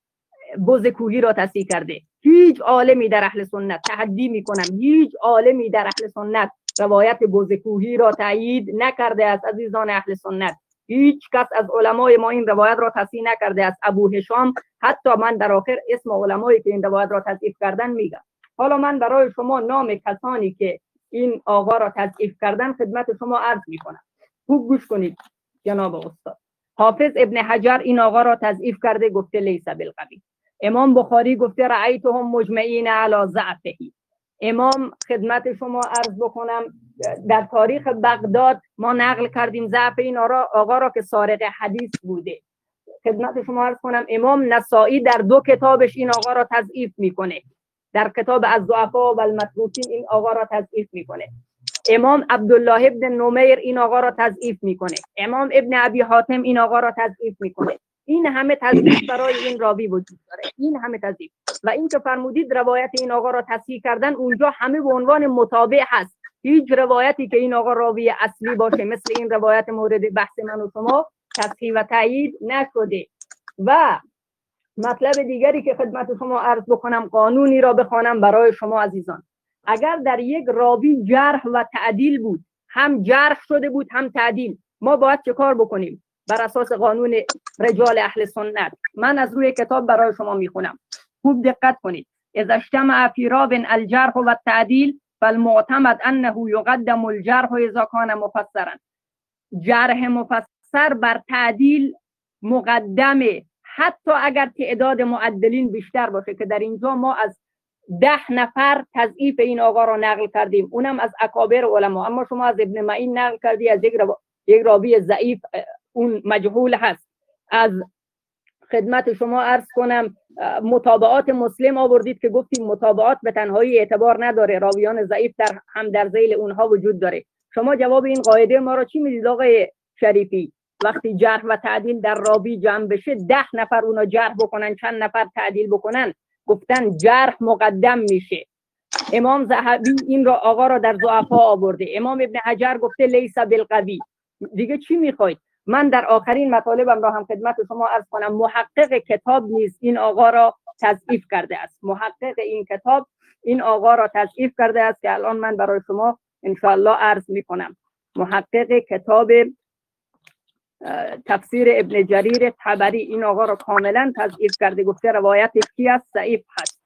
بزکوهی را تصحیح کرده؟ هیچ عالمی در اهل سنت، تحدی میکنم، هیچ عالمی در اهل سنت روایت بزکوهی را تایید نکرده است. عزیزان اهل سنت، هیچ کس از علمای ما این روایت را تصحیح نکرده است. ابو هشام، حتی من در آخر اسم علمایی که این روایت را تصحیح کردن میگم. حالا من برای شما نام کسانی که این آقا را تضعیف کردن خدمت شما عرض میکنم. خوب گوش کنید جناب استاد. حافظ ابن حجر این آقا را تضعیف کرده، گفته لیس بالقوی. امام بخاری گفته رأیتهم مجمعین علی ضعفه. امام خدمت شما عرض بکنم در تاریخ بغداد ما نقل کردیم ضعف این آقا را که سارق حدیث بوده. خدمت شما عرض کنم امام نسائی در 2 کتابش این آقا را تضعیف میکنه. در کتاب الضعفاء و المتروکین این آقا را تضعیف میکنه. امام عبدالله ابن نمیر این آقا را تضعیف میکنه. امام ابن ابی حاتم این آقا را تضعیف میکنه. این همه تضعیف برای این راوی وجود داره، این همه تضعیف. و این که فرمودید روایت این آقا را تصحیح کردن، اونجا همه به عنوان متابع هست. هیچ روایتی که این آقا راوی اصلی باشه مثل این روایت مورد بحث من و شما تصحیح و تایید نشده. و مطلب دیگری که خدمت شما عرض بکنم، قانونی را بخوانم برای شما عزیزان. اگر در یک راوی جرح و تعدیل بود، هم جرح شده بود هم تعدیل، ما باید چه کار بکنیم؟ بر اساس قانون رجال اهل سنت من از روی کتاب برای شما میخونم، خوب دقت کنید. اذا اجتمع فی راو الجرح و التعدیل فالمعتمد انه یقدم الجرح اذا کان مفسرا. جرح مفسر بر تعدیل مقدمه، حتی اگر تعداد معدلین بیشتر باشه، که در اینجا ما از 10 نفر تضعیف این آقا را نقل کردیم، اونم از اکابر علما. اما شما از ابن معین نقل کردی، از یک راوی ضعیف، اون مجهول هست. از خدمت شما عرض کنم متابعات مسلم آوردید که گفتیم متابعات به تنهایی اعتبار نداره، راویان ضعیف هم در ذیل اونها وجود داره. شما جواب این قاعده ما را چی میدید آقای شریفی؟ وقتی جرح و تعدیل در راوی جمع بشه، 10 نفر اونا جرح بکنن، چند نفر تعدیل بکنن، گفتن جرح مقدم میشه. امام ذهبی این را آقا را در ضعفا آورده. امام ابن حجر گفته لیس بالقوی. دیگه چی میخواید؟ من در آخرین مطالبم را هم خدمت شما عرض کنم، محقق کتاب نیز این آقا را تضعیف کرده است. محقق این کتاب این آقا را تضعیف کرده است که الان من برای شما ان شاء الله عرض میکنم. محقق کتاب تفسیر ابن جریر طبری این آقا رو کاملا تضعیف کرده، گفته روایت کی است؟ ضعیف هست.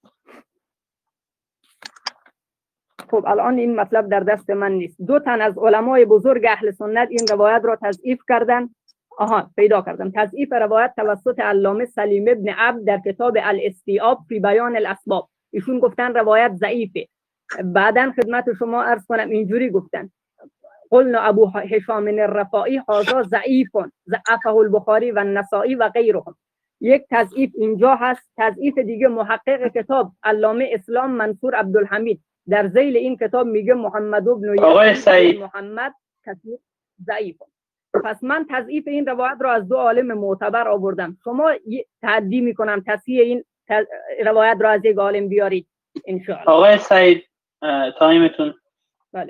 خب الان این مطلب در دست من نیست. دو تن از علمای بزرگ اهل سنت این روایت را تضعیف کردن. پیدا کردم تضعیف روایت توسط علامه سلیم ابن عبد در کتاب الاستیعاب فی بیان الاسباب. ایشون گفتن روایت ضعیفه. بعدن خدمت شما عرض کنم اینجوری گفتن: قلنا ابو هشام الرفاعی هذا ضعیف ضعفه البخاری و النسائی و غیرهم. یک تضعیف اینجا هست. تضعیف دیگه محقق کتاب علامه اسلام منصور عبدالحمید در ذیل این کتاب میگه محمد بن یزید محمد کثیر ضعیف. پس من تضعیف این روایت را از دو عالم معتبر آوردم. شما تعدی میکنم تصحیح این روایت را از یک عالم بیارید ان شاء الله. آقای سعید تایمتون بله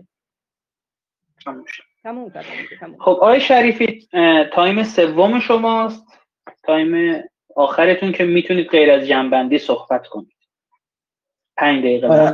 تموم کردم. خب آقای شریفی تایم سوم شماست، تایم آخرتون که میتونید غیر از جنبندی صحبت کنید. 5 دقیقه.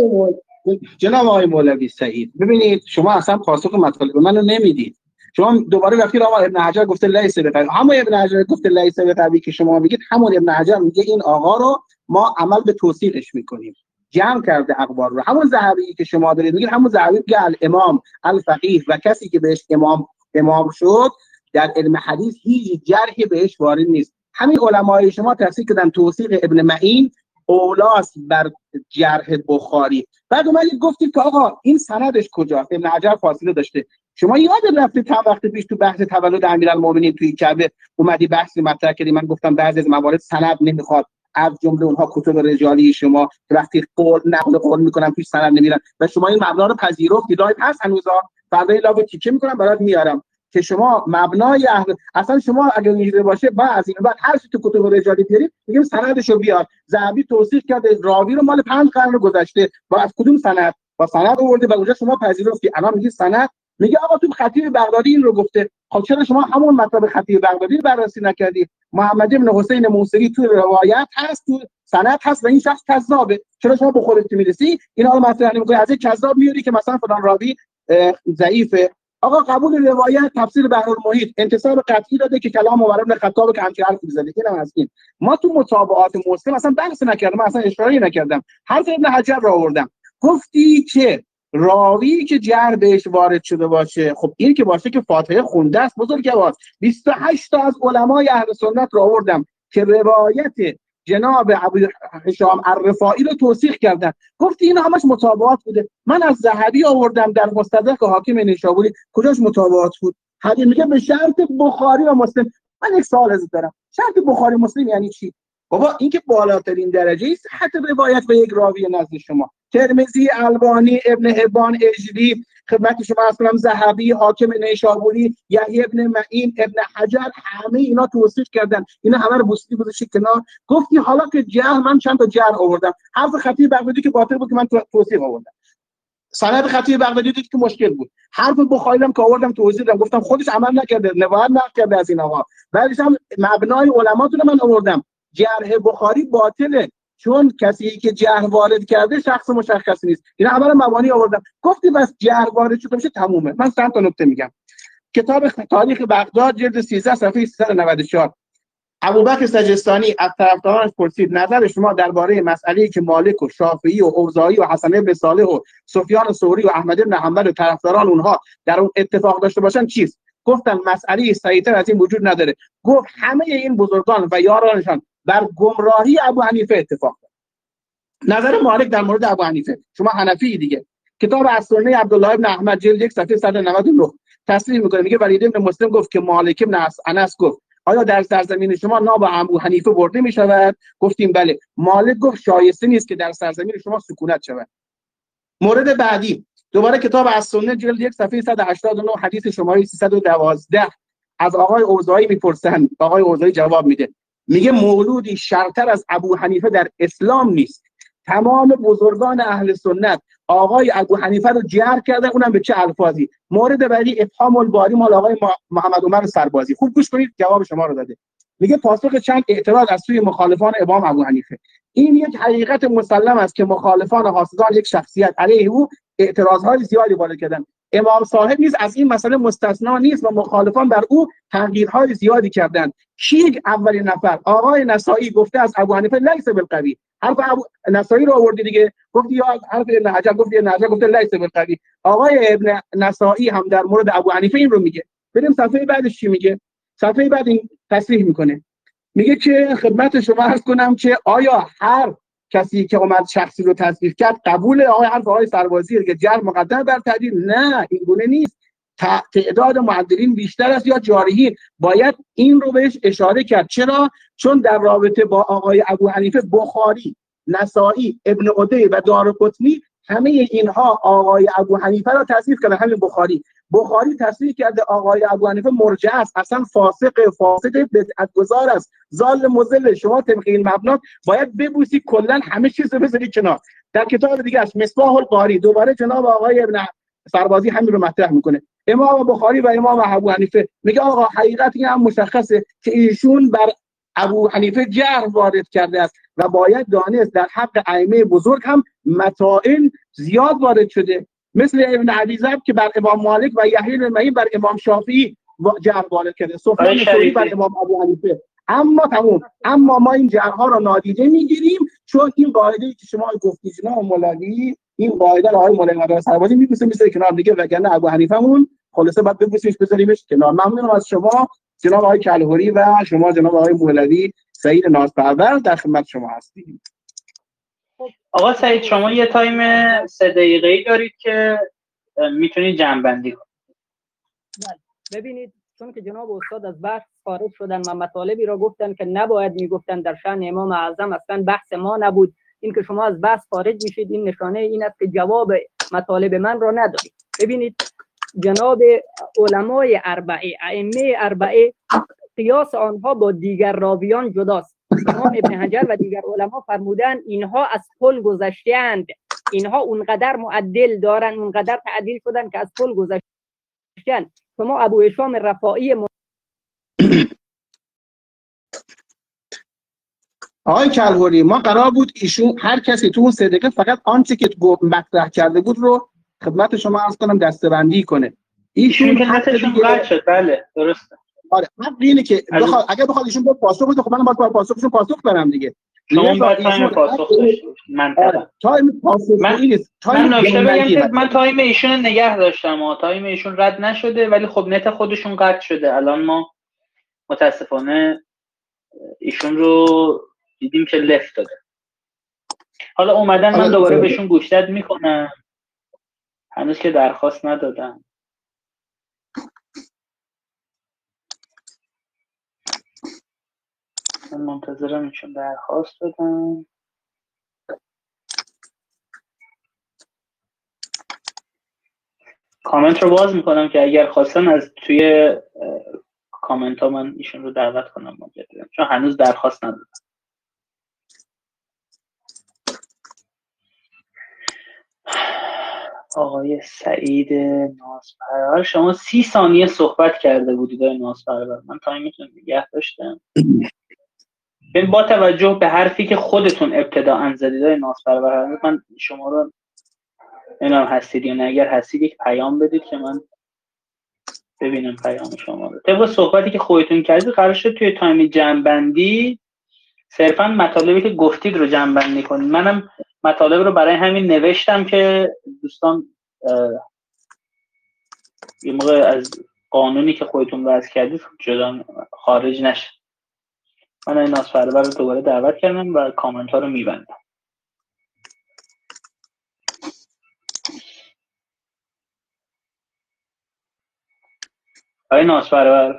جناب آقای مولوی سعید، ببینید شما اصلا پاسخ مطالب منو نمیدید. شما دوباره رفتید آقا ابن حجر گفته لیس بقوی، همون ابن حجر گفته لیس بقوی که شما میگید، همون ابن حجر میگه این آقا رو ما عمل به توثیقش میکنیم، جمع کرده اخبار رو. همون ذهبی که شما دارید میگید، همون ذهبی که الامام الفقیه و کسی که بهش امام شد در علم حدیث هیچ جرحی بهش وارد نیست. همین علمای شما تفسیر کردن توثیق ابن معین اولاست بر جرح بخاری. بعد اومدید گفتید که آقا این سندش کجاست؟ ابن حجر فاصله داشته. شما یاد رفتید تا وقت پیش تو بحث تولد امیرالمومنین توی کعبه اومدی بحثی مطرح کردی، من گفتم بعضی از موارد سند نمیخواد، از جمله اونها کتب رجالی شما که وقتی قول نقل قول میکنن پیش سند نمیرن و شما این مبنا رو پذیرفتید. راه پس هنوزا فردا لاو تیکه میکنم برات میارم که شما مبنای اصلا شما اگه اینجوری باشه از این بعد هر چی تو کتب رجالی بیارید میگیم سندشو بیار. ذهبی توصیف کرده راوی رو مال 5 قرن گذشته با از کدوم سند با سند آورده و اونجا شما پذیرفتی. الان میگی سند، میگه آقا تو خطیب بغدادی این رو گفته. خب چرا شما همون مطلب خطیب بغدادی رو بررسی نکردی؟ محمد بن حسین موصلی تو روایت هست، تو سند هست و این شخص کذابه. چرا شما به خودت میرسی اینا رو مطرح نمی‌کنی؟ از یک کذاب میاری که مثلا فلان راوی ضعیفه. آقا قبول روایت، تفسیر بحرالمحیط انتصاب قطعی داده که کلام عمر بن خطاب که همچین حرفی زده. اینم از این. ما تو مطابعات مسلم اصلا بحث نکردم، اصلا اشاره نکردم، حرف ابن حجر را آوردم. گفتی که راوی که جرح بهش وارد شده باشه، خب این که باشه که فاتحه خونده است بزرگوار. 28 تا از علمای اهل سنت را آوردم که روایت جناب ابو هشام الرفاعی رو توثیق کردن. گفتی این همش مطابعات بوده. من از ذهبی آوردم در مستدرک حاکم نیشابوری، کجاش مطابعات بود؟ حدیث میگه به شرط بخاری و مسلم. من یک سوال ازت دارم، شرط بخاری مسلم یعنی چی؟ بابا این که بالاترین درجه است صحت روایت به یک راوی نزد شما. ترمذی، البانی، ابن حبان، اجلی، خدمت شما اصلا ذهبی، حاکم نیشابوری، یحیی ابن معین، ابن حجر، همه اینا توصیف کردن. اینا همه رو بوسیدی گذاشتی کنار. گفتی حالا که جرح، من چند تا جرح آوردم. حرف خطیب بغدادی که باطل بود که من توصیف آوردم. سند خطیب بغدادی دید که مشکل بود. حرف بخاری هم که آوردم توضیح دادم، گفتم خودش عمل نکرده، روایت نقل کرده از این آقا. بعدش هم مبنای علماتون من آوردم. جرح بخاری باطله چون کسی که جرح وارد کرده شخص مشخصی نیست. اینا همه مبانی آوردم. گفتی بس جرح وارد شده باشه تمومه. من چند تا نکته میگم. کتاب تاریخ بغداد جلد 13 صفحه 394 ابوبکر سجستانی از طرفدارانش پرسید نظر شما درباره مسئله‌ای که مالک و شافعی و اوزاعی و حسن بن صالح و سفیان ثوری و احمد بن حنبل و طرفداران اونها در اون اتفاق داشته باشن چیست؟ گفتم مسئله صحیح‌تر از این وجود نداره. گفت همه این بزرگان و یارانشان بر گمراهی ابو حنیفه اتفاق داشت. نظر مالک در مورد ابو حنیفه، شما حنفی دیگه. کتاب السنه عبدالله بن احمد جلد 1 صفحه 199 تصریح میکنه، میگه ولید بن مسلم گفت که مالک بن انس گفت آیا در سرزمین شما ناب ابو حنیفه برده می شود؟ گفتیم بله. مالک گفت شایسته نیست که در سرزمین شما سکونت شود. مورد بعدی دوباره کتاب السنه جلد 1 صفحه 189 حدیث شماره 312 از آقای اوزاعی میپرسن. آقای اوزاعی جواب میده، میگه مولودی شرطر از ابو حنیفه در اسلام نیست. تمام بزرگان اهل سنت آقای ابو حنیفه رو جرح کردن، اونم به چه الفاظی. مورد بعدی افهام الباری مال آقای محمد عمر سربازی. خوب گوش کنید جواب شما رو داده. میگه پاسخ چند اعتراض از سوی مخالفان امام ابو حنیفه. این یک حقیقت مسلم است که مخالفان حاسدان یک شخصیت علیه او اعتراضهای زیادی وارد کردن. امام صاحب نیز از این مسئله مستثنا نیست و مخالفان بر او تنقیدهای زیادی کردند. کی اولین نفر؟ آقای نسائی گفته از ابو حنیفه لیس بالقوی. حرف ابو نسائی رو آوردی دیگه، گفتی یا حرف ابن حجر، گفتی ابن حجر گفته لیس بالقوی. آقای ابن نسائی هم در مورد ابو حنیفه این رو میگه. بریم صفحه بعدش چی میگه. صفحه بعد این تصریح میکنه، میگه که خدمت شما عرض کنم که آیا هر کسی که اومد شخصی رو تصدیق کرد قبول حرف آقای سربازی که جر مقدم بر تعدیل؟ نه، این گونه نیست. تعداد معدلین بیشتر است یا جارحین. باید این رو بهش اشاره کرد. چرا؟ چون در رابطه با آقای ابو حنیفه بخاری، نسائی، ابن عدی و دارقطنی همه اینها آقای ابو حنیفه را تصدیق کردن. همین بخاری تصدیق کرده آقای ابو حنیفه مرجع است، اصلا فاسق بدعت‌گذار است، ضال مضل. شما طبق این مبنا باید ببوسی کلا همه چیز رو بذاری کنار. در کتاب دیگه است مصباح القاری دوباره جناب آقای ابن سربازی همین رو مطرح میکنه. امام بخاری و امام ابو حنیفه میگه آقا حقیقت این هم مشخصه که ایشون بر ابو حنیفه جرح وارد کرده است و باید دانست در حق ائمه بزرگ هم مطائن زیاد وارد شده، مثل ابن ابی ذئب که بر امام مالک و یحیی بن معین بر امام شافعی جرح وارد کرده، سفیان ثوری بر امام ابو حنیفه. اما ما این جرح‌ها را نادیده میگیریم چون این قاعده‌ای که شما گفتید جناب مولوی، این قاعده رو آقای مولوی مدرسه سربازی می‌بوسه می‌ذاره کنار دیگه، وگرنه ابو حنیفه‌مون خلاصه بعد ببوسیمش بذاریمش کنار. ممنونم از شما جناب آقای کلهوری و شما جناب آقای مولوی سعید نازپرور، در خدمت شما هستیم. آقا سعید شما یه تایم 3 دقیقه‌ای دارید که میتونید جمع‌بندی کنید. ببینید چون که جناب استاد از بحث خارج شدن و مطالبی را گفتن که نباید میگفتن در شأن امام اعظم، اصلا بحث ما نبود. این که شما از بحث خارج میشید این نشانه این است که جواب مطالب من را ندارید. ببینید جناب علمای اربعه، ائمه اربعه، قیاس آنها با دیگر راویان جداست. امام ابن حجر و دیگر علما فرمودن اینها از پل گذشتند، اینها اونقدر معدل دارن، اونقدر تعدیل شدن که از پل گذشتن. شما ابو هشام رفاعی آقای کلهوری ما قرار بود ایشون هر کسی تو اون صدقه فقط آنچه که مطرح کرده بود رو خدمت شما عرض کنم دسته‌بندی کنه. ایشون حقشون قطع شد. بله درسته. آره حق اینه که اگه بخواد ایشون باید پاسخ بده، خب من باید پاسخشون پاسخ بدم دیگه. شما باید تایم پاسخ داشته منطقه. تایم پاسخ نیست. من نکته بگم که من تایم ایشون رو نگه داشتم و تایم ایشون رد نشده، ولی خب نت خودشون قطع شده. الان ما متاسفانه ایشون رو دیدیم که لفت داده. حالا اومدن من دوباره بهشون گوشزد میکنم، هنوز که درخواست ندادم. من منتظرم ایشون درخواست بدم. کامنت رو باز میکنم که اگر خواستن از توی کامنت ها من ایشون رو دعوت کنم موجود بدم، چون هنوز درخواست ندادم. آقای سعید نازپرور شما 30 ثانیه صحبت کرده بودید آقای نازپرور، من تایمتون نگه داشتم. با توجه به حرفی که خودتون ابتداء زدید آقای نازپرور، من شما رو نمیدونم هستید یا نه، اگر هستید یک پیام بدید که من ببینم پیام شما رو. طبق صحبتی که خودتون کردید قرار شد توی تایم جمع‌بندی صرفا مطالبی که گفتید رو جمع‌بندی کنید. منم مطالب رو برای همین نوشتم که دوستان یه موقع از قانونی که خودتون وضع کردید جدا خارج نشه. من این نازپرور رو دوباره دعوت کردم و کامنت ها رو میبندم. آقای نازپرور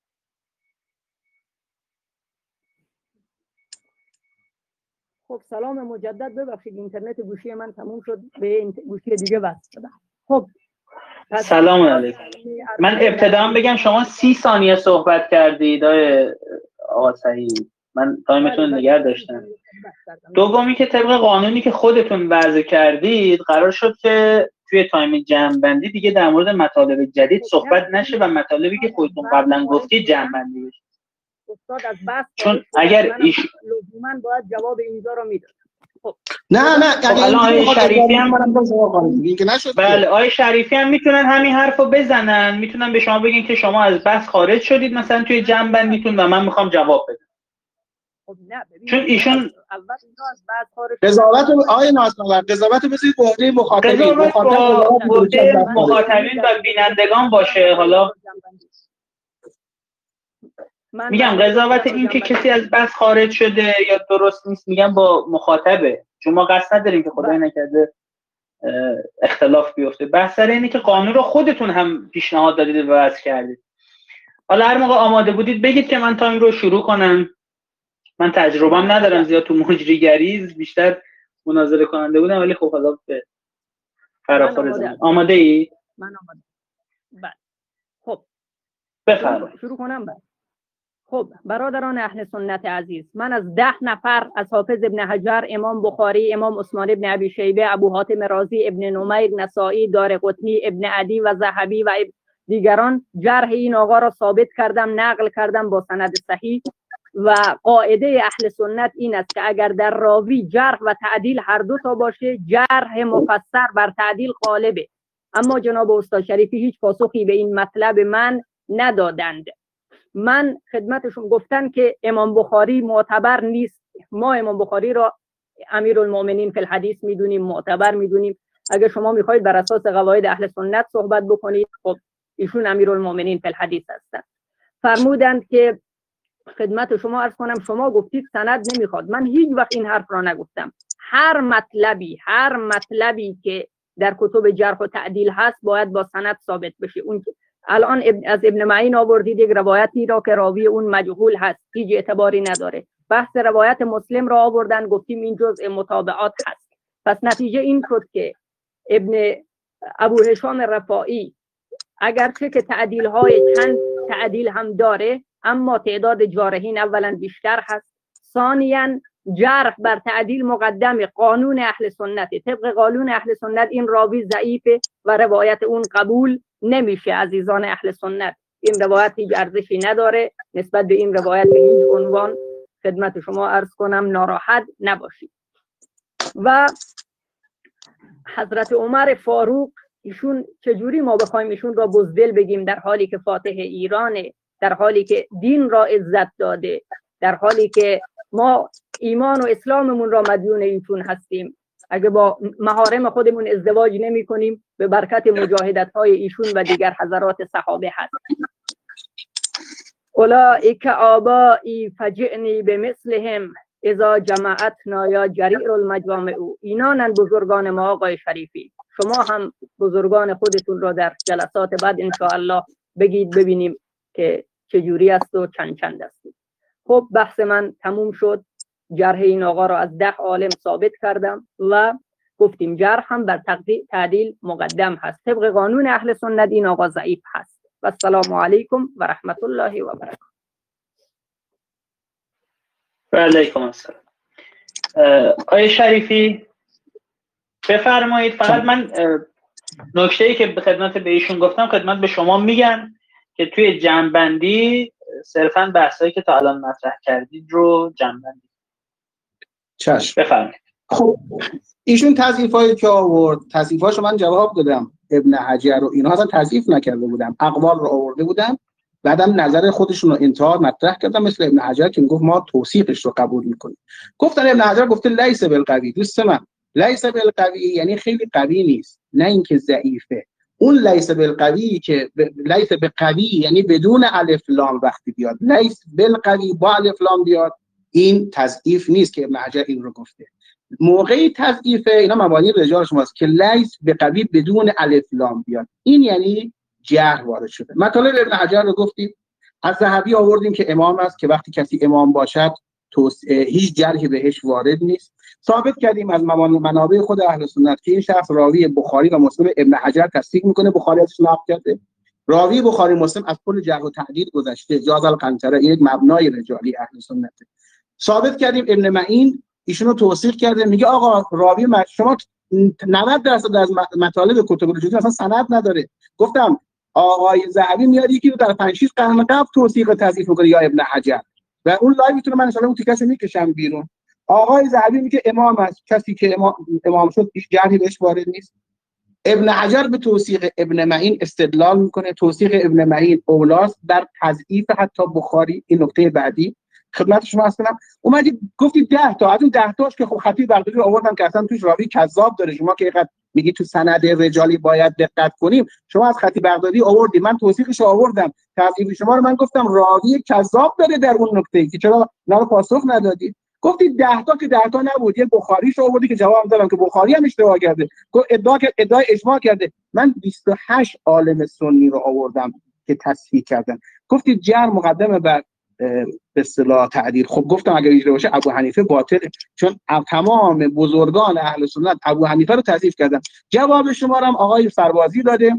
خب سلام مجدد، ببخشید اینترنت گوشی من تموم شد، به گوشی دیگه وصل شدم. خب سلام علیکم. من ابتداً بگم شما 30 ثانیه صحبت کردید آقا سعید، من تایمتون نگه داشتم. دومی که طبق قانونی که خودتون وضع کردید قرار شد که توی تایم جمع‌بندی دیگه در مورد مطالب جدید صحبت نشه و مطالبی که خودتون قبلا گفتید جمع‌بندی بشه. استاد از بحث چون اگر لزوما باید جواب اینجا رو میداد. نه خب الان آقای شریفی هم بله آقای شریفی هم میتونن همین حرفو بزنن، میتونن به شما بگین که شما از بس خارج شدید مثلا توی جنبندیتون و من میخوام جواب بدم. خب نه ببین، چون ایشون اول اینا از بعد خارج قضاوت آقای ناصرآور قضاوت بزنید به عهده مخاطبین. قضاوت با عهده مخاطبین و بینندگان باشه. حالا میگم قضاوت این که کسی از بس خارج شده یا درست نیست میگم با مخاطبه، چون ما قصد نداریم که خدای نکرده اختلاف بیفته. بحث سر اینه که قانون رو خودتون هم پیشنهاد دادید و وضع کردید. حالا هر موقع آماده بودید بگید که من تایم رو شروع کنم. من تجربه‌ام ندارم زیاد تو مجریگری، بیشتر مناظره کننده بودم، ولی خب حالا به فراخور زمان. آماده ای؟ من آماده. بله. خب بفرمایید. شروع کنم. بله. خب برادران اهل سنت عزیز، من از 10 نفر از حافظ ابن حجر، امام بخاری، امام عثمان ابن ابی شیبه، ابو حاتم رازی، ابن نمیر، نسائی، دارقطنی، ابن عدی و ذهبی و دیگران جرح این آقا را ثابت کردم، نقل کردم با سند صحیح. و قاعده اهل سنت این است که اگر در راوی جرح و تعدیل هر دو تا باشه، جرح مفسر بر تعدیل غالبه. اما جناب استاد شریفی هیچ پاسخی به این مطلب من ندادند. من خدمتشون گفتن که امام بخاری معتبر نیست. ما امام بخاری را امیرالمؤمنین فی الحدیث میدونیم، معتبر میدونیم. اگر شما میخواید بر اساس قواعد اهل سنت صحبت بکنید، خب ایشون امیرالمؤمنین فی الحدیث هستند. فرمودند که خدمت شما عرض کنم، شما گفتید سند نمیخواد. من هیچ وقت این حرف را نگفتم. هر مطلبی که در کتب جرح و تعدیل هست باید با سند ثابت بشه. اون الان از ابن معین آوردید یک روایتی را که راوی اون مجهول هست، هیچ اعتباری نداره. بحث روایت مسلم را آوردن، گفتیم این جزء متابعات هست. پس نتیجه این شد که ابو هشام رفاعی اگرچه که تعدیل های چند تعدیل هم داره، اما تعداد جارحین اولا بیشتر هست، ثانیاً جرح بر تعدیل مقدم. قانون اهل سنت، طبق قانون اهل سنت این راوی ضعیفه و روایت اون قبول نمیشه. عزیزان اهل سنت، این روایت هیچ ارزشی نداره. نسبت به این روایت به هیچ عنوان خدمت شما عرض کنم ناراحت نباشید. و حضرت عمر فاروق، ایشون چجوری ما بخوایم ایشون را بزدل بگیم در حالی که فاتح ایرانه، در حالی که دین را عزت داده، در حالی که ما ایمان و اسلاممون را مدیون ایشون هستیم. اگه با محارم خودمون ازدواج نمی کنیم، به برکت مجاهدت های ایشون و دیگر حضرات صحابه هست. اولئک آبائی فجئنی بمثلهم اذا جمعتنا یا جریء المجامع. اینانن بزرگان ما آقای شریفی. شما هم بزرگان خودتون را در جلسات بعد انشاءالله بگید ببینیم که چجوری است و چند است. خب بحث من تموم شد. جرح این آقا را از 10 عالم ثابت کردم و گفتیم جرح هم بر تعدیل مقدم هست. طبق قانون اهل سنت این آقا ضعیف هست. و السلام علیکم و رحمت الله و برکاته. و علیکم السلام. آقای شریفی بفرمایید. فقط من نکته‌ای که به خدمت به ایشون گفتم خدمت به شما میگم که توی جمع‌بندی صرفاً بحثایی که تا الان مطرح کردید رو جمع‌بندی. چشم. بفرمایید. خب ایشون تضعیفایی که آورد، تضعیفاشو من جواب دادم. ابن حجر رو اینا اصلا تضعیف نکرده بودم، اقوال رو آورده بودم، بعدم نظر خودشون رو انتها مطرح کردم، مثل ابن حجر که میگفت ما توصیفش رو قبول میکنیم. گفتن ابن حجر گفته لیس بالقوی. دوست من، لیس بالقوی یعنی خیلی قوی نیست، نه اینکه ضعیفه. اون لیس بالقوی که لیس بالقوی یعنی بدون الف لام وقتی بیاد، لیس بالقوی با الف لام بیاد، این تضعیف نیست که ابن حجر این رو گفته. موقعی تضعیفه اینا مبانی رجال شماست که لیس به قوی بدون الف لام بیاد، این یعنی جرح وارد شده. مطالب ابن حجر رو گفتیم. از ذهبی آوردیم که امام است که وقتی کسی امام باشد هیچ جرحی بهش وارد نیست. ثابت کردیم از منابع خود اهل سنت که این شخص راوی بخاری و مسلم. ابن حجر تصدیق میکنه بخاری ازش نقل کرده. راوی بخاری مسلم از کل جرح و تعدیل گذشته. جاز القنطره این یک مبنای رجالی اهل سنت. ثابت کردیم ابن معین ایشونو توصیف کرده، میگه آقا راوی شما 90% از مطالب کتب الرجال اصلا سند نداره. گفتم آقای ذهبی میاد یکی رو در 5-6 قرن قبل توصیف و تضعیف میکنه یا ابن حجر و اون لایو میتونه من ان شاء الله اون تیکشو میکشم بیرون. آقای ذهبی میگه امام است، کسی که امام شد هیچ جرحی بهش وارد نیست. ابن حجر به توثیق ابن معین استدلال میکنه، توثیق ابن معین اولاست در تضعیف حتی بخاری. این نکته بعدی خدمت شما هستم. اومدید گفتید 10 تا، از اون 10 تاش که خب خطیب بغدادی رو آوردن که اصلا توش راوی کذاب داره. شما که اینقدر میگی تو سند رجالی باید دقت کنیم، شما از خطیب بغدادی آوردید، من توثیقش رو آوردم، تضعیف شما رو من گفتم راوی کذاب داره در اون نکته که چرا اینا رو پاسخ ندادید. گفتید 10 تا که 10 تا نبود، یه بخاریش آوردی که جواب دادم که بخاری هم اشتباه کرده، ادعای اجماع کرده. من 28 عالم سنی رو آوردم که تصحیح کردن. گفتید جر مقدمه بر به اصطلاح تعدیل. خب گفتم اگر اینجوری باشه ابو حنیفه باطله، چون تمام بزرگان اهل سنت ابو حنیفه رو تضعیف کردن. جواب شما رو هم آقای سربازی داده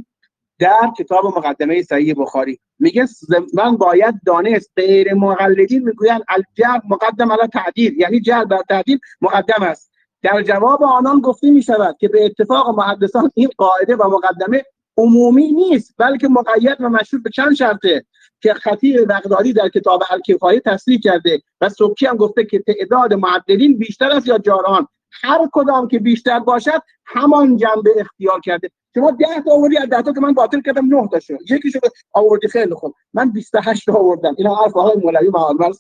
در کتاب مقدمه صحیح بخاری. میگه من باید دانست غیر مقلدین میگویند الجر مقدم علی تعدیل، یعنی جر بر تعدیل مقدم است. در جواب آنان گفته میشود که به اتفاق محدثان این قاعده و مقدمه عمومی نیست، بلکه مقید و مشروط به چند شرطه که خطیب بغدادی در کتاب الکفایه تصریح کرده و سبکی هم گفته که تعداد معدلین بیشتر است یا جاران، هر کدام که بیشتر باشد همان جنبه اختیار کرده. شما 10 تا آوردی، از 10 تا که من باطل کردم 9 تا شد، یکیشو آوردی خیلی خوب، من 28 تا آوردم. اینا حرف آقای مولوی معلم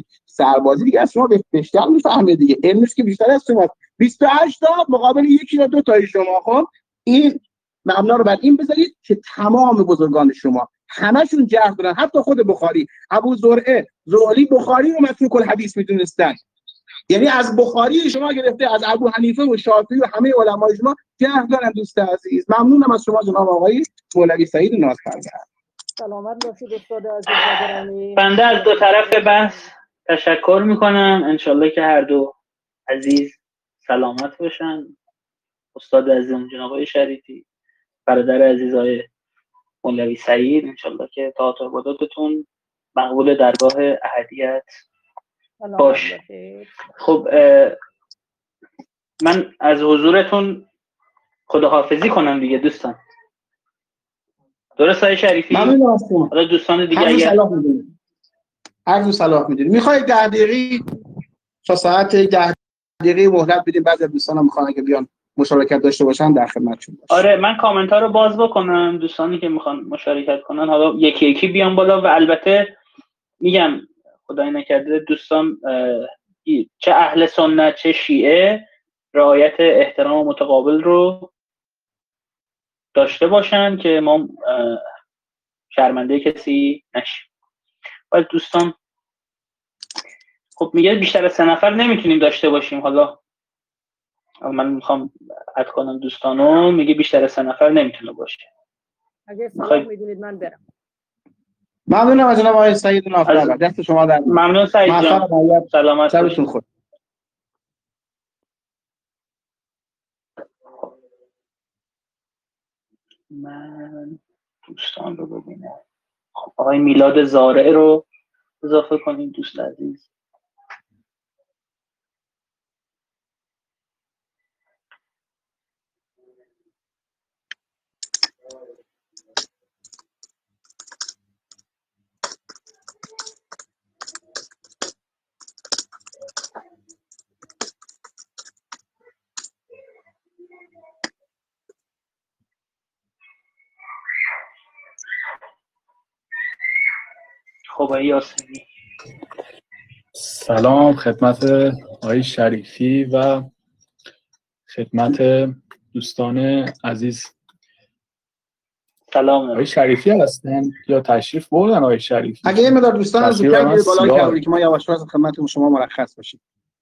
سربازی دیگه از شما بیشتر میفهمه دیگه، علمش که بیشتر از شما. 28 تا مقابل یکی یا دو تای شما. خب این مبنا رو بعد این بذارید که تمام بزرگان شما همشون جرح دارن، حتی خود بخاری، ابو زرعه زهلی بخاری رو متروک الحدیث میدونستن، یعنی از بخاری شما گرفته از ابو حنیفه و شافعی و همه علمای شما جرح دارن. دوست عزیز ممنونم از شما جناب آقای مولوی سعید نازپرور. سلامت باشید استاد عزیز و گرامی. بنده از دو طرف بحث تشکر میکنم، انشالله که هر دو عزیز سلامت باشن. استاد عزیزم جناب آقای شریفی، برادر عزیز آقای مولوی سعید، انشالله که تا عباداتتون مقبول درگاه احدیت باش. خب من از حضورتون خداحافظی کنم دیگه دوستان. درست آقای شریفی؟ ممنون از شما. حالا دوستان دیگه عرض صلاح می‌دونید. میخواید 10 دقیقه تا ساعت 10 دقیقه مهلت بدیم، بعضی از دوستانم میخوان اگه بیان مشارکت داشته باشن در خدمتشون باشم. آره من کامنت ها رو باز بکنم، دوستانی که میخوان مشارکت کنن حالا یکی یکی بیان بالا. و البته میگم خدای نکرده دوستان چه اهل سنت چه شیعه رعایت احترام متقابل رو داشته باشن که ما شرمنده کسی نشیم. ولی دوستان خب میگه بیشتر از 3 نفر نمیتونیم داشته باشیم. حالا من میخوام اد کنم دوستانو، میگه بیشتر از 3 نفر نمیتونه باشه. اگه صلاح میدونید من برم. ممنونم از جناب آقای سعید ناصر. دست شما در ممنون سعید جان. سلامت شبتون خوش. من دوستان رو ببینم. خب آقای میلاد زارع رو اضافه کنیم دوست عزیز. خب آقای یاسمی. سلام خدمت آقای شریفی و خدمت دوستان عزیز. سلام. آقای شریفی هستن یا تشریف بردن آقای شریفی؟ اگه یه مقدار دوستان زودتر بیاید بالا که ما یواش یواش خدمت شما مرخص باشیم.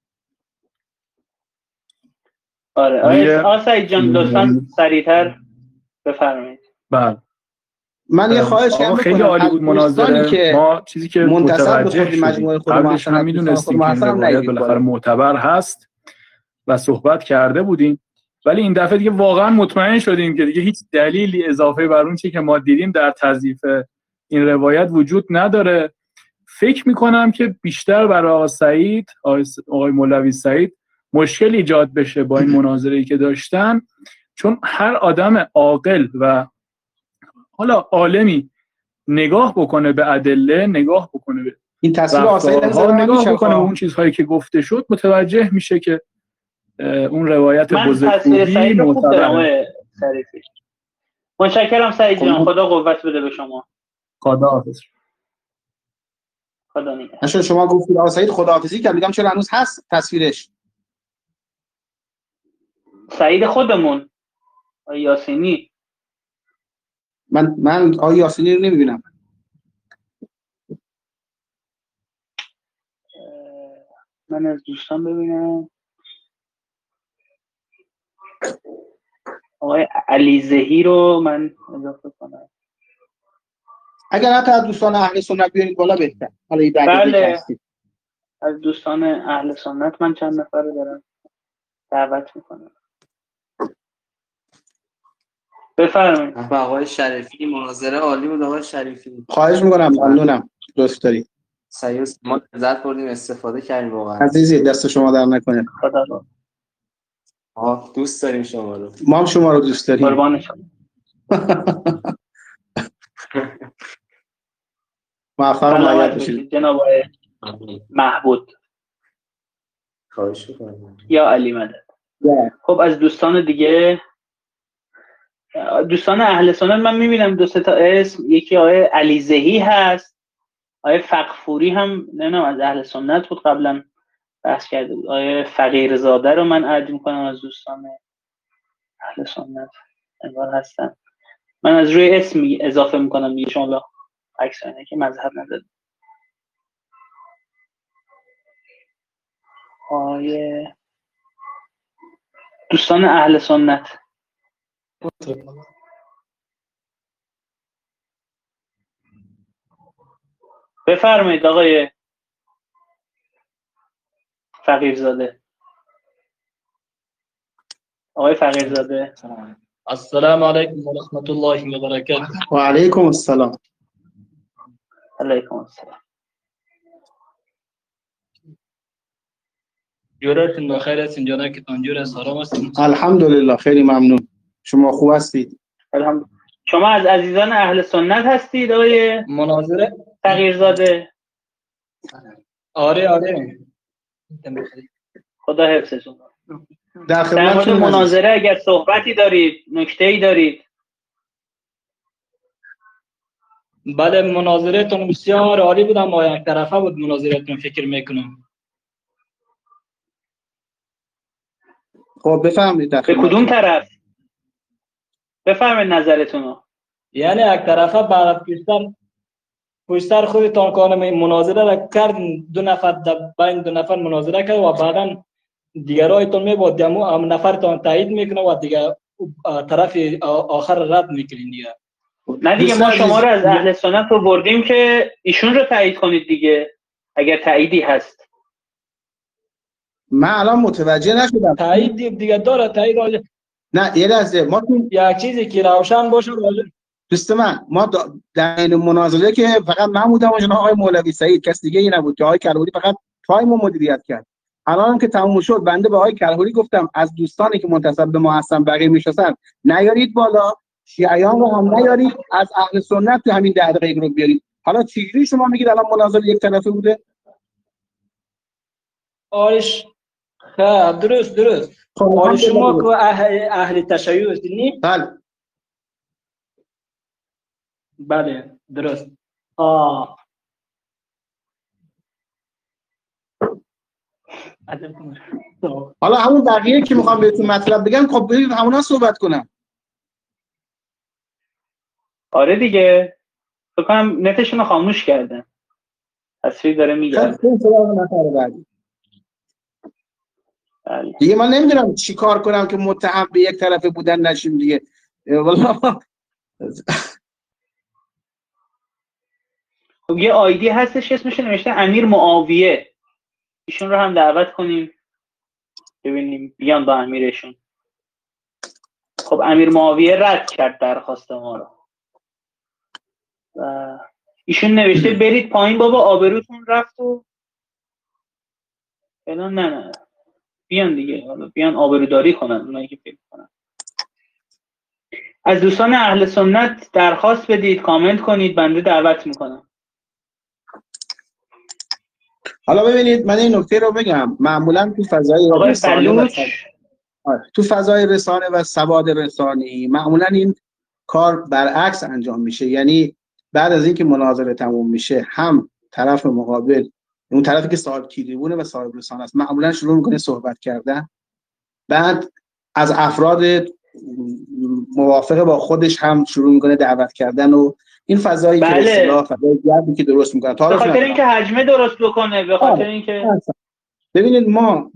آره آقای سعید جان لطفاً سریعتر بفرمایید. بله من یه خواهش کردم خیلی عالی بود مناظره. ما چیزی که متوجه شدیم قبلش هم میدونستیم که این روایت بالاخره معتبر هست و صحبت کرده بودیم، ولی این دفعه دیگه واقعا مطمئن شدیم که دیگه هیچ دلیلی اضافه بر اون چیزی که ما دیدیم در تضعیف این روایت وجود نداره. فکر میکنم که بیشتر برای آقای سعید، آقای مولوی سعید مشکل ایجاد بشه با این مناظره‌ای که داشتن، چون هر آدم عاقل و حالا عالمی نگاه بکنه به ادله، نگاه بکنه به این تصویر آسایید نگاه بکنه به اون چیزهایی که گفته شد، متوجه میشه که اون روایت بزرگی معتبره. متشکرم سعید جان، خدا قوت بده به شما. خدا حافظ. خدا نگهدار. شما گفتید آقا سعید خداحافظی کرد، میگم چرا هنوز هست تصویرش؟ سعید خودمون یاسینی. من آقای یاسینی رو نمیبینم. من از دوستان ببینم. آقای علیزهی رو من اضافه کنم. اگر حتی از دوستان اهل سنت بیارید بالا بهتر. حالا این بله، از دوستان اهل سنت من چند نفر رو دارم دعوت میکنم. بفرمایید. آقای شریفی مناظره عالی بود. آقای شریفی خواهش میکنم، ممنونم. دوست داری سیوس ما لذت بردیم، استفاده کردیم واقعا. عزیزی، دست شما در نکنه. خدا رو دوست داریم شما رو. ما هم شما رو دوست داریم. قربان شما. موفق و معید باشید جناب آقای محبود. خواهش می‌کنم. یا علی مدد. خب از دوستان دیگه، دوستان اهل سنت من میبینم دو سه تا اسم. یکی آقای علیزهی هست، آقای فقفوری هم نمیدونم از اهل سنت بود، قبلا بحث کرده بود. آقای فقیرزاده رو من عرض میکنم از دوستان اهل سنت انگار هستن. من از روی اسم اضافه میکنم دیگه، شما عکسانه که مذهب نداره. آقای دوستان اهل سنت بفرمایید. آقای فقیرزاده. آقای فقیرزاده. السلام علیکم و رحمت الله و برکاته. و علیکم السلام. علیکم السلام. جورتون بخیر هستین؟ جانا که تنجور است، آرام هستین؟ الحمدلله خیلی ممنون. شما خوب هستید؟ الحمدلله. شما از عزیزان اهل سنت هستید آقای مناظره فقیرزاده؟ آره. خدا حفظتون. در مورد مناظره اگر صحبتی دارید، نکته‌ای دارید؟ بله، مناظرتون بسیار عالی بود، اما یک طرفه بود مناظرتون فکر میکنم. خب بفهمید به کدوم طرف؟ بفرمایید نظرتون رو. یعنی یک طرفه بعد پشتر خودتان کانم مناظره را کرد، بین دو نفر مناظره کرد و بعدا دیگرایتون میبود هم نفرتان تایید میکنه و دیگر طرف آخر رد میکنین دیگه. نه دیگه، ما شما رو از اهل سنت رو بردیم که ایشون رو تایید کنید دیگه، اگر تاییدی هست. من الان متوجه نشدم. تایید دیگه داره، تایید نه یه لحظه، ما یک چیزی که روشن باشه. دوست من، ما در این مناظره که فقط من بودم و جناب آقای مولوی سعید، کس دیگه ای نبود که آقای کلهوری فقط تایم رو مدیریت کرد. الان که تموم شد بنده به آقای کلهوری گفتم از دوستانی که منتسب به ما هستن بقیه میشناسن نیارید بالا، شیعیان رو هم نیارید، از اهل سنت تو همین 10 دقیقه رو بیارید. حالا چجوری شما میگید الان مناظره یک طرفه بوده؟ آرش درست. آرش شما که اهل تشیع هستین؟ بله درست. حالا همون بقیه که میخوام بهتون مطلب بگم، خب برید همونا صحبت کنم. آره دیگه، فکر کنم نتشون رو خاموش کردن، تصویر داره میگرده. دیگه من نمیدونم چی کار کنم که متهم به یک طرفه بودن نشیم دیگه. والله خب یه آیدی هستش اسمش نوشته امیر معاویه، ایشون رو هم دعوت کنیم ببینیم بیان با امیرشون. خب امیر معاویه رد کرد درخواست ما رو و ایشون نوشته برید پایین بابا آبروتون رفت و فعلا. نه بیان دیگه، حالا بیان آبروداری کنن اونایی که فکر کنن. از دوستان اهل سنت درخواست بدید، کامنت کنید، بنده دعوت میکنم. حالا ببینید من این نکته رو بگم، معمولا تو فضای رسانه و سواد رسانی معمولا این کار برعکس انجام میشه. یعنی بعد از اینکه مناظره تموم میشه، هم طرف مقابل، اون طرفی که صاحب کیدیبونه و صاحب رسانه است، معمولا شروع میکنه صحبت کردن، بعد از افراد موافق با خودش هم شروع میکنه دعوت کردن و این فضایی که به اصطلاح فضای گردی که درست میکنه به خاطر اینکه حجمه درست بکنه، به خاطر اینکه ببینید ما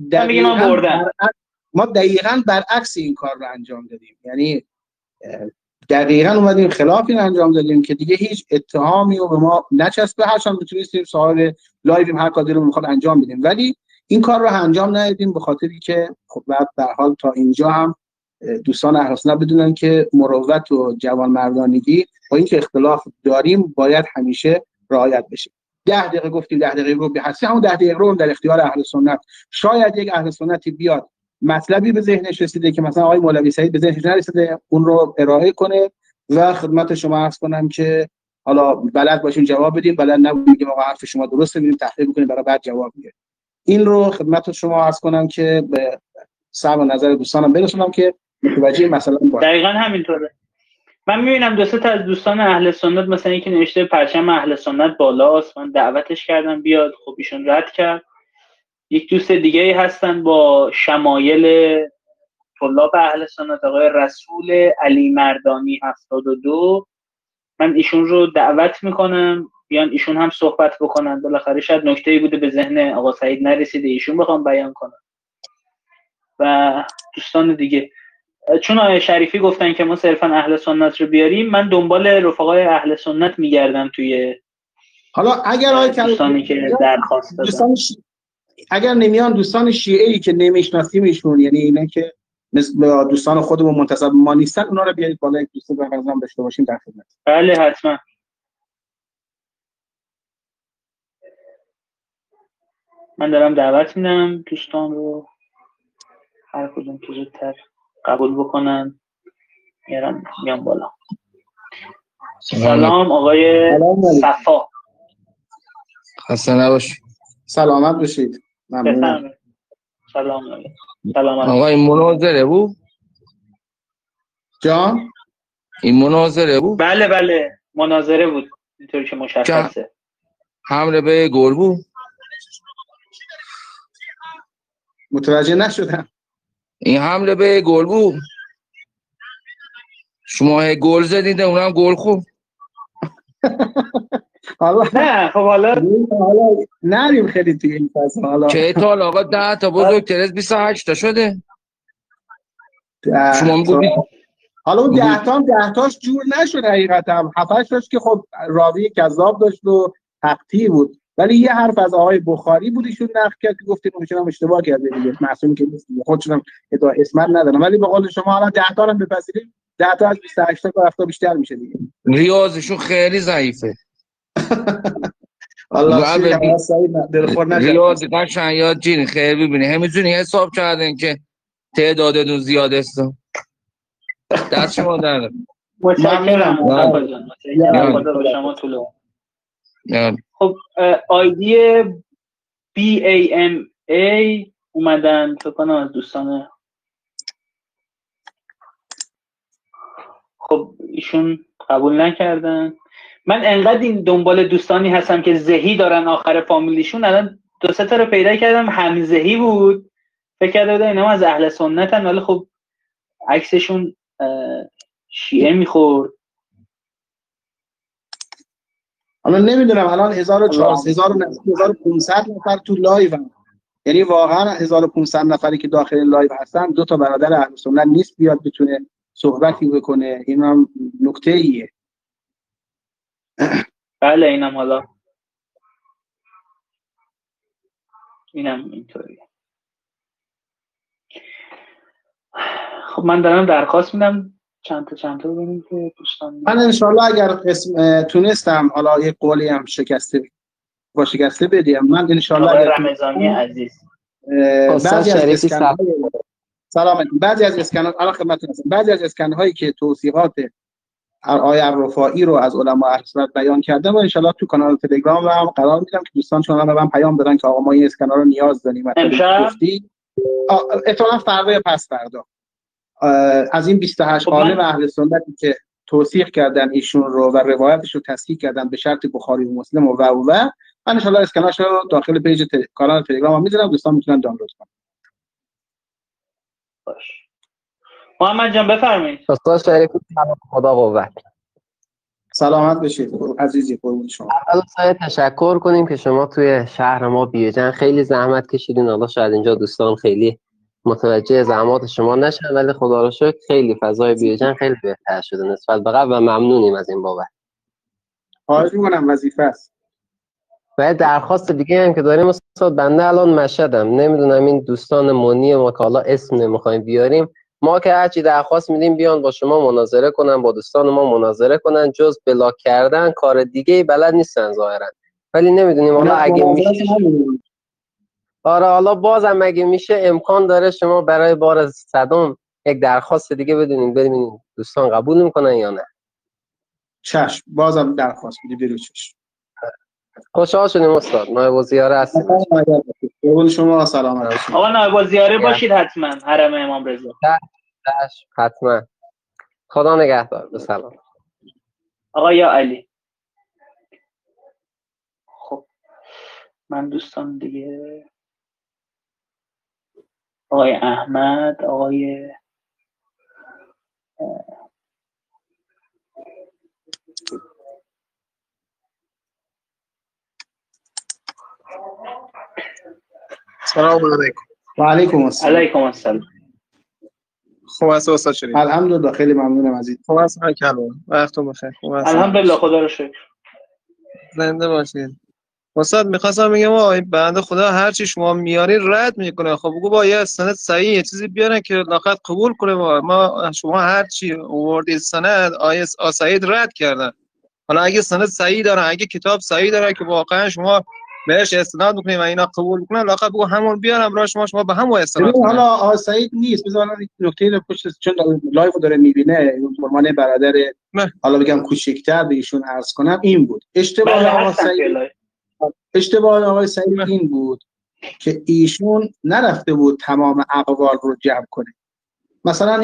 دقیقاً برعکس این کار رو انجام دادیم. یعنی دقیقاً اومدیم خلاف این انجام دادیم که دیگه هیچ اتهامی رو به ما نچسبه، هرچند میتونستیم صاحب لایو هر کاری رو میخواد انجام بدیم، ولی این کار رو انجام ندادیم به خاطری که خب بعد در حال تا اینجا هم دوستان اهل سنت بدونن که مروت و جوانمردانگی با اینکه اختلاف داریم باید همیشه رعایت بشه. 10 دقیقه گفتیم، 10 دقیقه رو به حسی همون 10 دقیقه رو در اختیار اهل سنت. شاید یک اهل سنتی بیاد مطلبی به ذهنش رسیده که مثلا آقای مولوی سعید به ذهنش نرسیده، اون رو ارائه کنه و خدمت شما عرض کنم که حالا بلد باشین جواب بدیم، بلد نبودیم که آقا حرف شما درسته، میریم تحقیق می‌کنیم برای بعد جواب میدیم. این رو خدمت شما عرض کنم که به سمع نظر دوستانم برسونم که متوجه مثلا باشه. دقیقاً همینطوره. من می‌بینم دو سه تا از دوستان اهل سنت مثلا یکی نوشته پرچم اهل سنت بالاست، من دعوتش کردم بیاد، خب ایشون رد کرد. یک دوست دیگه‌ای هستن با شمایل طلاب اهل سنت، آقای رسول علی مردانی 72، من ایشون رو دعوت میکنم بیان ایشون هم صحبت بکنن، بالاخره شاید نکته‌ای بوده به ذهن آقا سعید نرسیده ایشون بخوام بیان کنن. و دوستان دیگه چون آقای شریفی گفتن که ما صرفا اهل سنت رو بیاریم، من دنبال رفقای اهل سنت میگردم توی حالا اگر دوستانی که درخواست دادن، اگر نمیان دوستان شیعه‌ای که نمیشناسیم ایشون، یعنی اینا که مثل دوستان خودمون منتسب ما نیستن، اونا رو بیارید بالا، یک دوست برنامه داشته باشیم در خدمت. بله حتما. من دارم دعوت میدم دوستان رو هر کدوم که زودتر قبول بکنن میان بالا. سلام آقای صفا. خسته نباشید. سلامت باشید. ممنونم. سلام آقا این مناظره بود؟ جان؟ این مناظره بود؟ بله مناظره بود، اینطوری که مشخصه. حمله به گل بود؟ متوجه نشدم. این حمله به گل بود؟ شما گل زدید اونم گل خورد؟ نه خب حالا نریم خیلی توی این فصل. حالا چه تا آقا 10 تا بزرگتر از 28 تا شده. شما میگید حالا اون 10 تاش جور نشد حقیقتا، 7 تاش که خب راوی کذاب داشت و حقی بود، ولی یه حرف از آقای بخاری بود ایشون نقل کرد که گفتیم اونم اشتباه کرده دیگه، معصومی که نیست دیگه، خودشون اسمت ندارم، ولی به قول شما الان 10 تا هم بپذیرید 10 تا از 28 تا رفتا بیشتر میشه دیگه. ریاضشون خیلی ضعیفه. الله شکر سعید دلخور نشه. ریاضی قشنگ یاد جین خیلی ببینی همینجوری حساب کردن که تعدادتون زیاد است. دست شما در متشکرم. خدا به شما طول عمر. خب آیدی BAMA اومدن فکر کنم از دوستان، خب ایشون قبول نکردن. من انقدر این دنبال دوستانی هستم که زهی دارن آخر فامیلیشون، الان 2 تا رو پیدا کردم همزهی بود، فکر کرده بودم اینا از اهل سنتن، ولی خب عکسشون شیعه میخورد. حالا نمیدونم الان 1400 نفر تو لایو هم. یعنی واقعا 1500 نفری که داخل لایو هستن 2 تا برادر اهل سنت نیست بیاد بتونه صحبتی بکنه، این هم نکته ایه. بله اینم حالا اینم اینطوریه. خب من دارم درخواست میدم چند تا ببینیم که دوستان. من انشالله اگر تونستم حالا یه قولی هم شکسته بدیم، من انشالله اگر رمضانی عزیز بعضی از اسکن‌های سلامت، بعضی از اسکن‌ها الان خدمتتون هستم، بعضی از اسکن‌هایی که توضیحات آیه الرفاعی رو از علما اهل سنت بیان کرده و ان شاءالله تو کانال تلگرام هم قرار میدم که دوستان چون من پیام دادن که آقا ما این اسکنر رو نیاز داریم. گفتی احتمالاً فردا یا پس فردا از این 28 عالم اهل سنتی که توثیق کردن ایشون رو و روایتش رو تصحیح کردن به شرط بخاری و مسلم و من ان شاءالله اسکنرش رو داخل پیج کانال تلگرام هم میذارم، دوستان میتونن دانلود کنن. باش محمد جان بفرمایید. استاد شریفی خدا قوت. سلامت بشید عزیزی، قربون شما. اول تشکر کنیم که شما توی شهر ما بیوجن خیلی زحمت کشیدین. حالا شاید اینجا دوستان خیلی متوجه زحمات شما نشن، ولی خدا رو شکر خیلی فضای بیوجن خیلی بهتر شده نسبت به قبل و ممنونیم از این بابت. خواهش می‌کنم، وظیفه است. و درخواست دیگه هم که داریم استاد، بنده الان مشهدم، نمیدونم این دوستان منی ما که حالا اسم نمیخوایم بیاریم، ما که هرچی درخواست میدیم بیان با شما مناظره کنن، با دوستان ما مناظره کنن، جز بلاک کردن کار دیگه بلد نیستن ظاهرا. ولی نمیدونیم حالا اگه میشه آره حالا بازم اگه میشه امکان داره شما برای بار صدم یک درخواست دیگه بدونین ببینین دوستان قبول میکنن یا نه. چشم، بازم درخواست میدی برو چشم. خوشحال شدیم استاد. نایب الزیاره هستیم. قربون شما، سلام علیکم. آقا نایب الزیاره باشید حتما حرم امام رضا. حتما. خدا نگهدار. به سلام. آقا یا علی. خب من دوستان دیگه آقای احمد، آقای سلام علیکم. و علیکم السلام. علیکم السلام. خوب است استاد شریف؟ الحمدلله خیلی ممنونم عزیز. خوب است کلام. وقتتون بخیر. خوب است. الحمدلله خدا رو شکر. زنده باشید. استاد می‌خواستم بگم این بنده خدا هر چی شما میاری رد میکنه. خب بگو با یه سند صحیح یه چیزی بیارن که لاقت قبول کنه. ما شما هر چی آوردید سند آیس سعید رد کردن. حالا اگه سند صحیح دارن، اگه کتاب صحیح داره که واقعا شما بهش استناد بکنید و اینا قبول کنن، لاقت بگو همون بیارم برای شما به همون استناد کنید. حالا آقا سعید نیست، بذار من نکته رو پشت چون لایو داره میبینه فرمان برادر حالا بگم کوچیک‌تر به ایشون عرض کنم این بود. اشتباه آقای سعید این بود که ایشون نرفته بود تمام اقوال رو جمع کنه. مثلا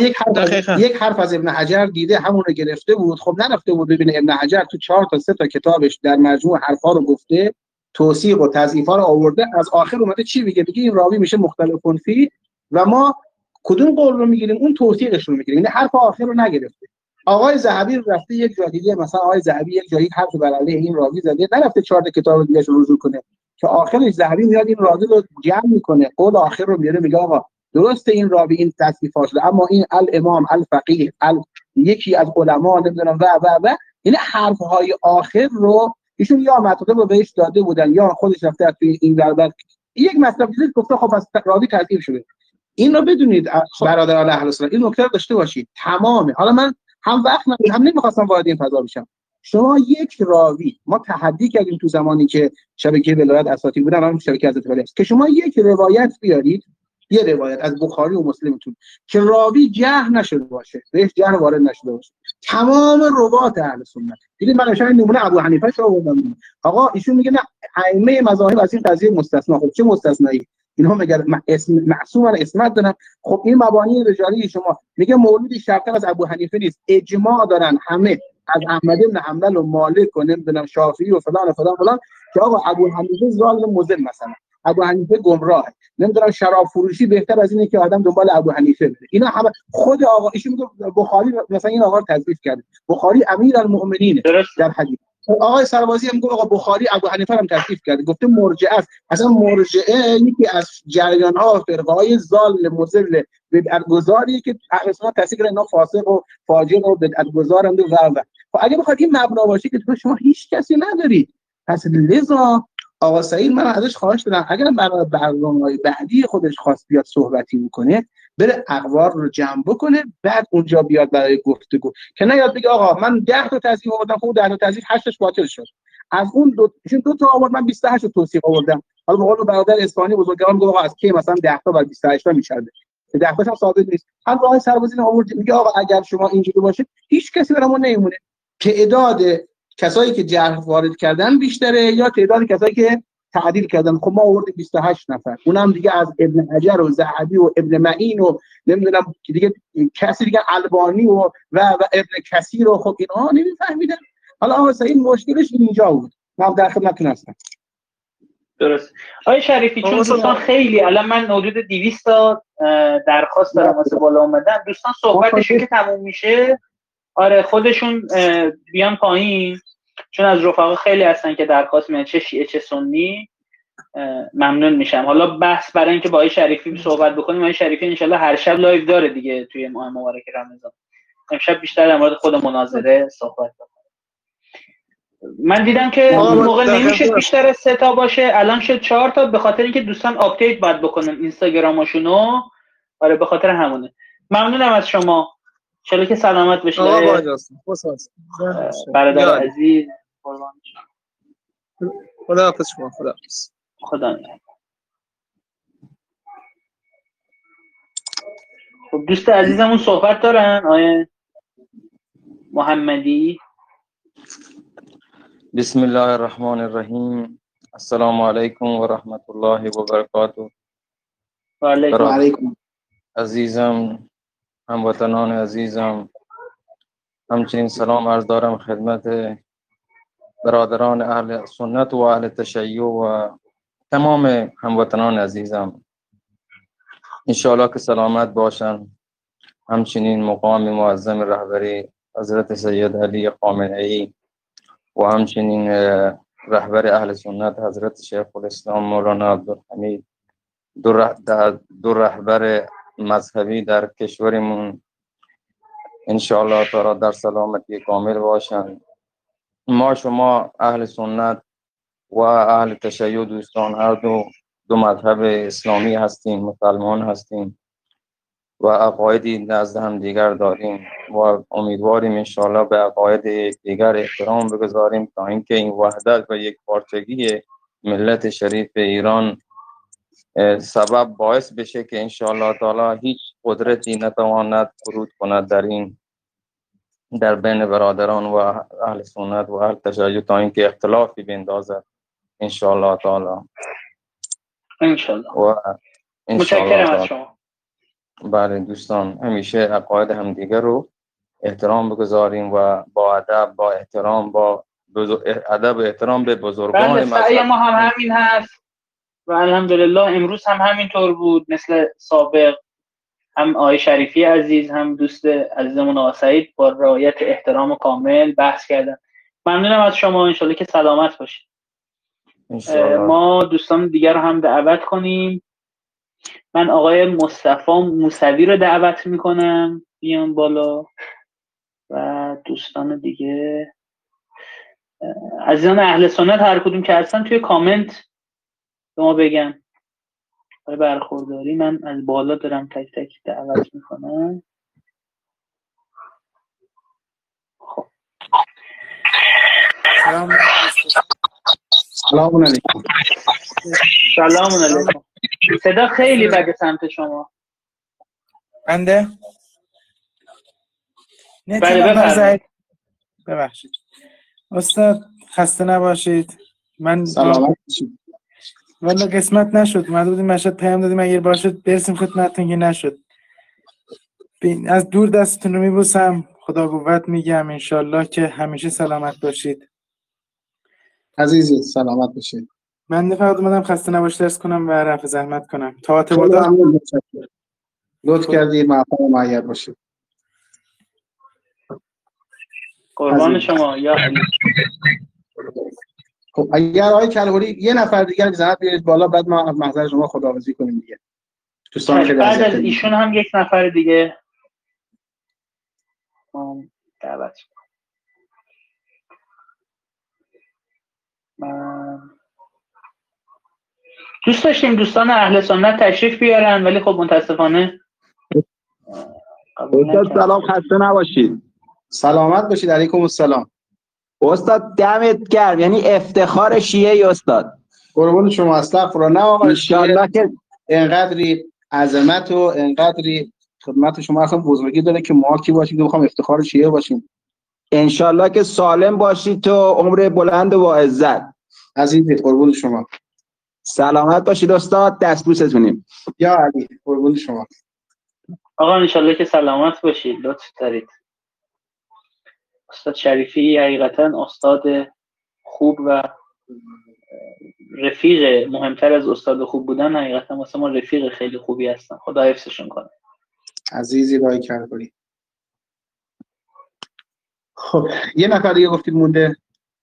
یک حرف از ابن حجر دیده همون رو گرفته بود، خب نرفته بود ببینه ابن حجر تو 4 تا 3 تا کتابش در مجموع حرفا رو گفته، توصیق و تضعیفا رو آورده، از آخر اومده چی میگه؟ میگه این راوی میشه مختلفون فی و ما کدوم قول رو میگیریم؟ اون توصیقش رو میگیریم. این حرف آخر رو نگرفته. آقای ذهبی رفته یک جای دیگه، مثلا آقای ذهبی یک جایی حرف بر علیه این راوی زده، نرفته 4 تا کتاب دیگه رو رجوع کنه که آخرش ذهبی میاد این راوی رو جمع میکنه، قول آخر رو میاره، میگه آقا درسته این راوی این تصحیحات شده، اما این الامام الفقیه یکی از علما نمیدونم و این حرف های آخر رو ایشون یا مطلب رو بهش داده بودن یا خودش رفته توی این دربار یک مطلب دیگه گفته، خب پس راوی تصحیح شده. این رو بدونید برادران اهل سنت، این نکته رو داشته باشید. تمامه. حالا من هم وقت هم نمیخواستم وارد این فضا بشم. شما یک راوی، ما تحدی کردیم تو زمانی که شبکه ولایت اساطیر بودن، همون شبکه حضرت ولی است، که شما یک روایت بیارید، یه روایت از بخاری و مسلمتون که راوی جرح نشده باشه، بهش جرح وارد نشده باشه، تمام روات اهل سنت. دیدید من مثلا نمونه ابو حنیفه رو آوردم. آقا ایشون میگه نه ائمه مذاهب از این قضیه مستثنا. خب چه مستثنایی؟ اینها میگن معصوم اسمت دارن. خب این مبانی رجالی شما میگه مولودی شرط از ابو حنیفه نیست، اجماع دارن همه از احمد بن حنبل و مالک و نمیدونم شافعی و فلان و فلان فلان که آقا ابو حنیفه ظالم مذل، مثلا ابو حنیفه گمراهه، نمیدونم شراب فروشی بهتر از اینه که آدم دنبال ابو حنیفه بره. اینا همه خود آقا ایشون میگه بخاری مثلا این آقا رو تضعیف کرده، بخاری امیرالمؤمنین در حدیث. آقای سربازی هم گفت آقا بخاری ابو حنیفه هم تضعیف کرده، گفته مرجئه است. اصلا مرجئه یکی از جریان ها فرقه‌های ضال مضل بدعت‌گذاری که اهل سنت تصدیق کردن، اینا فاسق و فاجر و بدعت‌گذارند و خب اگه بخواد این مبنا باشه که شما هیچ کسی ندارید، پس لذا آقا سعید من ازش خواهش دارم اگر برای برنامه‌های بعدی خودش خواست بیاد صحبتی میکنه، بره اقوال رو جمع بکنه، بعد اونجا بیاد برای گفتگو، که نیاد بگه آقا من 10 تا تضعیف آوردم، خب 10 تا تضعیف 8 باطل شد، از اون دو تا آورد من 28 تا توصیف آوردم. حالا به قول برادر اصفهانی بزرگوار میگه آقا از کی مثلا 10 تا بعد 28 تا میشه. درخواست هم ثابت نیست. هم راه سربازی آورد میگه آقا اگر شما اینجوری باشه هیچ کسی برامون نمیمونه. تعداد کسایی که جرح وارد کردن بیشتره یا تعداد کسایی که تعدیل کردن؟ خب ما آوردیم 28 نفر، اونم دیگه از ابن حجر و ذهبی و ابن معین و نمیدونم دیگه کسی دیگه البانی و ابن کثیر و خب اینا نمیفهمیدن. حالا آقا این مشکلش اینجا بود. من در خدمتتون هستم. درست. آقای شریفی چون دوستان خیلی الان من حدود 200 تا درخواست دارم واسه بالا اومدن، دوستان صحبتشون که تموم میشه آره خودشون بیان پایین، چون از رفقا خیلی هستن که درخواست میدن چه شیعه چه سنی. ممنون میشم. حالا بحث برای اینکه با آقای شریفی صحبت بکنیم، آقای شریفی انشالله هر شب لایو داره دیگه توی ماه مبارک رمضان. امشب بیشتر در مورد خود مناظره صحبت بکنیم. من دیدم که اون موقع نمیشه بیشتر از 3 تا باشه، الان شد 4 تا به خاطر اینکه دوستان آپدیت باید بکنن اینستاگرامشونو. آره به خاطر همونه. ممنونم از شما. انشالله که سلامت باشید. برادر عزیز قربان شما. خداحافظ شما. خداحافظ. خدا. خب دوست عزیزمون صحبت دارن آقای محمدی. بسم الله الرحمن الرحیم. السلام علیکم و رحمت الله و برکاته. و علیکم. عزیزم، هموطنان عزیزم، همچنین سلام عرض دارم خدمت برادران اهل سنت و اهل تشیع و تمام هموطنان عزیزم. انشاءالله که سلامت باشن. همچنین مقام معظم رهبری حضرت سید علی خامنه‌ای و همچنین رهبر اهل سنت حضرت شیخ الاسلام مولانا عبدالحمید، دو رهبر مذهبی در کشورمون انشاءالله تعالی در سلامتی کامل باشند. ما شما اهل سنت و اهل تشیع دوستان هر دو مذهب اسلامی هستیم، مسلمان هستیم و عقایدی نزد هم دیگر داریم و امیدواریم انشاءالله به عقاید دیگر احترام بگذاریم تا اینکه این وحدت و یک پارچگی ملت شریف ایران سبب باعث بشه که انشاءالله تعالی هیچ قدرتی نتواند ورود کند در بین برادران و اهل سنت و اهل تشیع تا اینکه اختلافی بندازد انشاءالله تعالی. انشاءالله. متشکرم از شما. بله دوستان، همیشه عقاید همدیگر رو احترام بگذاریم و با ادب، با احترام، با ادب و احترام به بزرگان مذهب. سعی ما هم همین هست و الحمدلله امروز هم همینطور بود مثل سابق. هم آقای شریفی عزیز هم دوست عزیزمون آقا سعید با رعایت احترام کامل بحث کردن. ممنونم از شما. انشالله که سلامت باشید. ما دوستان دیگر رو هم دعوت کنیم. من آقای مصطفی موسوی رو دعوت میکنم بیان بالا و دوستان دیگه عزیزان اهل سنت هر کدوم که هستن توی کامنت به ما بگن. برای برخورداری من از بالا دارم تک تک دعوت میکنم. خب سلام علیکم. سلام علیکم. صدا خیلی بده سمت شما. بنده؟ بله ببخشید. استاد خسته نباشید. من سلامت باشید. والا قسمت نشد. ما بودیم مشهد پیام دادیم اگر باشد برسیم خدمتتون که نشد. از دور دستتون رو میبوسم. خدا قوت میگم. انشالله که همیشه سلامت باشید. عزیزی سلامت باشید. من فقط اومدم خسته نباشید درس کنم و رفع زحمت کنم. تا لطف کردید. معفو و معید باشید. قربان شما. یا علی. خب اگر آقای کلهوری یه نفر دیگر زحمت بیارید بالا بعد ما از محضر شما خداحافظی کنیم دیگه. بعد از ایشون هم یک نفر دیگه دعوت دوست داشتیم دوستان اهل سنت تشریف بیارن ولی خب متاسفانه. استاد سلام، خسته نباشید. سلامت باشید. علیکم السلام. استاد دمت گرم، یعنی افتخار شیعه استاد. قربون شما. استغفرالله. نه آقا ان شاء الله که اینقدری عظمت و انقدری خدمت شما اصلا بزرگی داره که ما کی باشیم که بخوام افتخار شیعه باشیم. انشالله که سالم باشید تو عمر بلند و با عزت. عزیزی قربون شما. سلامت باشید استاد، دستبوستونیم. یا علی قربون شما. آقا انشالله که سلامت باشید. لطف دارید. استاد شریفی حقیقتا استاد خوب و رفیق، مهمتر از استاد خوب بودن حقیقتا واسه ما رفیق خیلی خوبی هستن. خدا حفظشون کنه. عزیزی رای کربری. خب یه نفر دیگه گفتید مونده.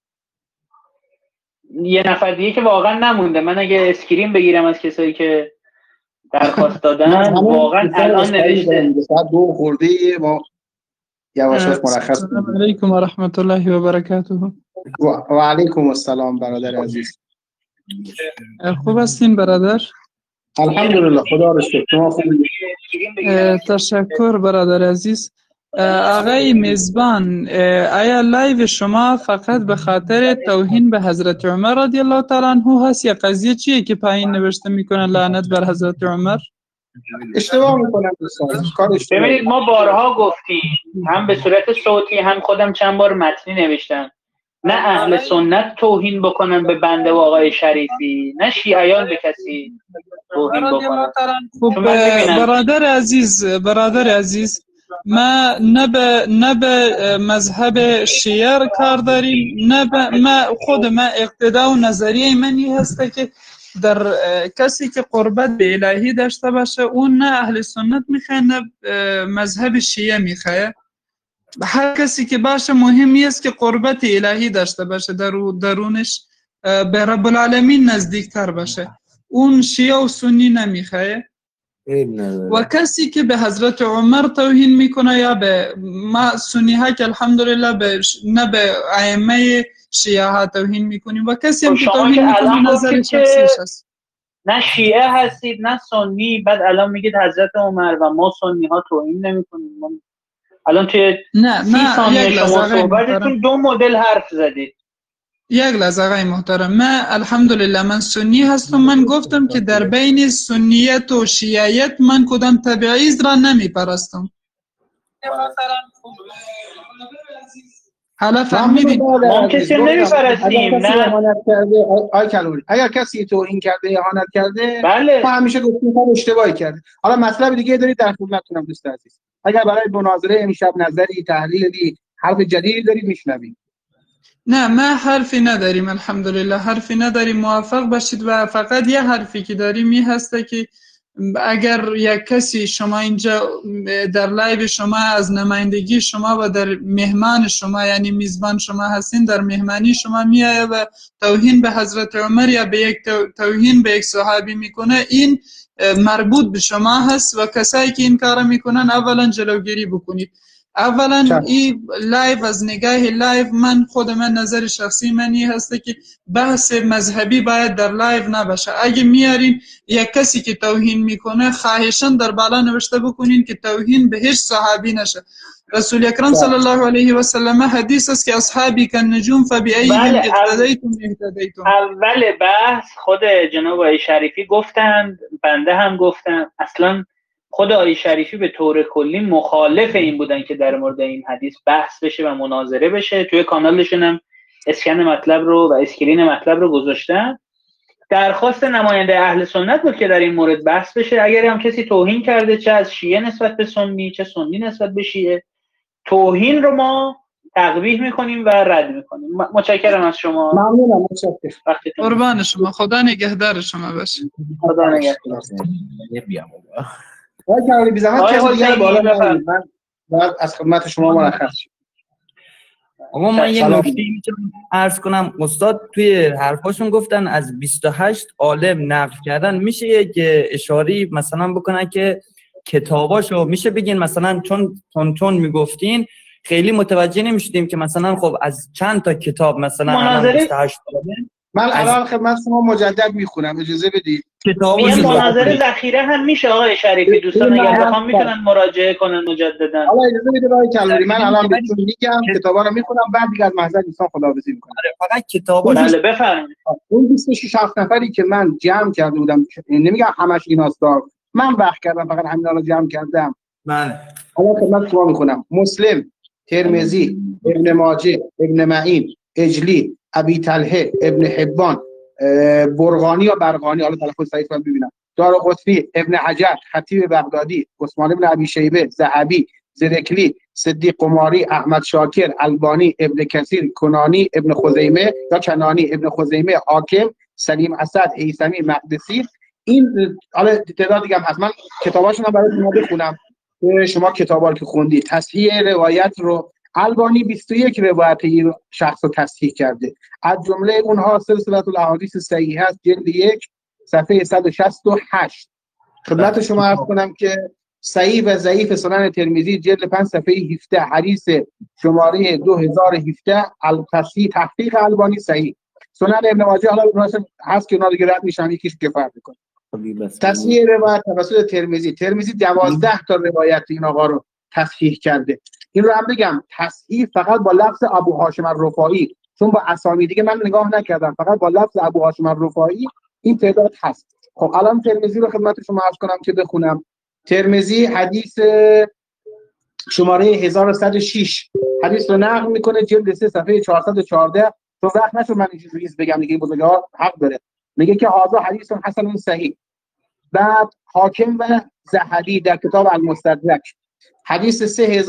یه نفر دیگه که واقعا نمونده. من اگه اسکرین بگیرم از کسایی که درخواست دادن واقعا الان نوشته. ساعت 2 خورده ما یواشاش مرخص. السلام علیکم و رحمت الله و برکاته. و علیکم السلام برادر عزیز. خوب هستین برادر؟ الحمدلله خدا رو شکر. شما خوبید؟ تشکر برادر عزیز. آقای میزبان، آیا لایو شما فقط به خاطر توهین به حضرت عمر رضی الله تعالی عنه هست یا قضیه چیه که پایین نوشته میکنن لعنت بر حضرت عمر؟ اشتباه میکنن دوستان. ببینید ما بارها گفتیم، هم به صورت صوتی هم خودم چند بار متنی نوشتم، نه اهل سنت توهین بکنن به بنده و آقای شریفی، نه شیعیان به کسی توهین بکنن. خب برادر عزیز ما نه به مذهب شیعه کار داریم، نه ما اقتدا و نظریه منی هسته که در کسی که قربت به الهی داشته باشه اون نه اهل سنت میخواه نه مذهب شیعه میخواه. هر کسی که باشه مهمی است که قربت الهی داشته باشه، درونش به رب العالمین نزدیکتر باشه. اون شیعه و سنی نمیخواه. و کسی که به حضرت عمر توهین میکنه یا به ما سنی ها که الحمدلله نه به ائمه شیعه ها توهین میکنیم و کسی هم که توهین میکنه نظر شخصیش هست. نه شیعه هستید نه سنی، بعد الان میگید حضرت عمر و ما سنی ها توهین نمیکنیم. الان توی 30 ثانیه شما صحبتتون 2 مدل حرف زدید. یک لحظه آقای محترم، من الحمدلله من سنی هستم. من گفتم که در بین سنیت و شیعیت من کدام تبعیض را نمی پرستم. حالا فهمیدین؟ ما کسی نمی پرستیم. نه اگر کسی توهین کرده یا اهانت کرده بله ما همیشه گفتیم اشتباهی کرده. حالا مطلب دیگه دارید در خدمتتونم دوست عزیز. اگر برای مناظره امشب نظری تحلیلی حرف جدیدی دارید میشنویم. نه ما حرفی نداریم الحمدلله، حرفی نداریم. موفق باشید. و فقط یه حرفی که داریم این هسته که اگر یک کسی شما اینجا در لایو شما از نمایندگی شما و در مهمان شما یعنی میزبان شما هستین، در مهمانی شما میایه و توهین به حضرت عمر یا به یک توهین به یک صحابی میکنه، این مربوط به شما هست و کسایی که این کار میکنن اولا جلوگیری بکنید. اولا این لایو از نگاه لایو من نظر شخصی منی هسته که بحث مذهبی باید در لایو نباشه. اگه میارین یک کسی که توهین میکنه خواهشاً در بالا نوشته بکنین که توهین به هیچ صحابی نشه. رسول اکرم صلی الله علیه و سلم حدیث است که اصحابی کن نجوم فبأیهم اقتدیتم اهتدیتم. اول بحث خود جناب آقای شریفی گفتند، بنده هم گفتم، اصلا خود آقای شریفی به طور کلی مخالف این بودن که در مورد این حدیث بحث بشه و مناظره بشه. توی کانالشون هم اسکن مطلب رو و اسکرین مطلب رو گذاشتن. درخواست نماینده اهل سنت بود که در این مورد بحث بشه. اگر هم کسی توهین کرده، چه از شیعه نسبت به سنی چه سنی نسبت به شیعه، توهین رو ما تقبیح میکنیم و رد میکنیم. متشکرم از شما. ممنونم. متشکرم. قربان شما. خدا نگهدار شما باشه. خدا نگهدار. آقای بی زحمت کسی دیگه بالا نمیاد. من بعد از خدمت شما مرخص شدم. اما من یه نکته میتونم عرض کنم. استاد توی حرفاشون گفتن از 28 عالم نقل کردن. میشه که اشاری مثلا بکنن که کتاباشو میشه بگین مثلا چون میگفتین خیلی متوجه نمیشدیم که مثلا خب از چند تا کتاب مثلا 28 عالم. من الان خدمت شما مجدد میخونم، اجازه بدید. یه مناظره ذخیره هم میشه آقای شریفی، دوستان اگر بخوام میتونن مراجعه کنن مجددا. حالا اجازه بدید آقای کلوری، من الان بهتون میگم کتابا رو میخونم، بعد دیگه از محضر دوستان خداحافظی میکنم. فقط کتابا. بله بفرمایید. اون 26 نفری که من جمع کرده بودم، نمیگم همش ایناست، من وقت کردم فقط همینا رو جمع کردم. بله. حالا خدمت شما میخونم: مسلم، ترمذی، ابن ماجه، ابن معین، اجلی، ابی طلحه، ابن حبان، برقانی یا برقانی، حالا تلفظ صحیح رو ببینم، دارقطنی، ابن حجر، خطیب بغدادی، عثمان بن ابی شیبه، ذهبی، زرکلی، صدیق قماری، احمد شاکر، البانی، ابن کثیر، کنانی، ابن خزیمه یا کنانی، ابن خزیمه، حاکم، سلیم اسد، هیثمی، مقدسی. این حالا تعداد دیگه هم هست، من کتاباشون رو برای شما بخونم که شما کتابا رو که خوندی. تصحیح روایت رو البانی 21 روایت این شخص رو تصحیح کرده، از جمله اونها سلسله الاحادیث صحیحه است، جلد 1 صفحه 168. خدمت شما عرض کنم که صحیح و ضعیف سنن ترمذی جلد 5 صفحه 17 حدیث شماره 2017 التصحیح تحقیق البانی صحیح. سنن ابن ماجه حالا هست که اونا دیگه رد میشن، یکیش کفایت میکنه. تصحیح روایت توسط ترمذی 12 تا روایت این آقا رو تصحیح کرده. این رو هم بگم تصحیح فقط با لفظ ابو هاشم الرفاعی، چون با اسامی دیگه من نگاه نکردم، فقط با لفظ ابو هاشم الرفاعی این تعداد هست. خب الان ترمذی رو خدمت شما عرض کنم که بخونم. ترمذی حدیث شماره 1106 حدیث رو نقل میکنه، جلد 3 صفحه 414. تو وقت نشد من اینجوری بگم دیگه، بزرگوار حق داره، میگه که هذا حدیث حسن صحیح. بعد حاکم و ذهبی در کتاب المستدرک حدیث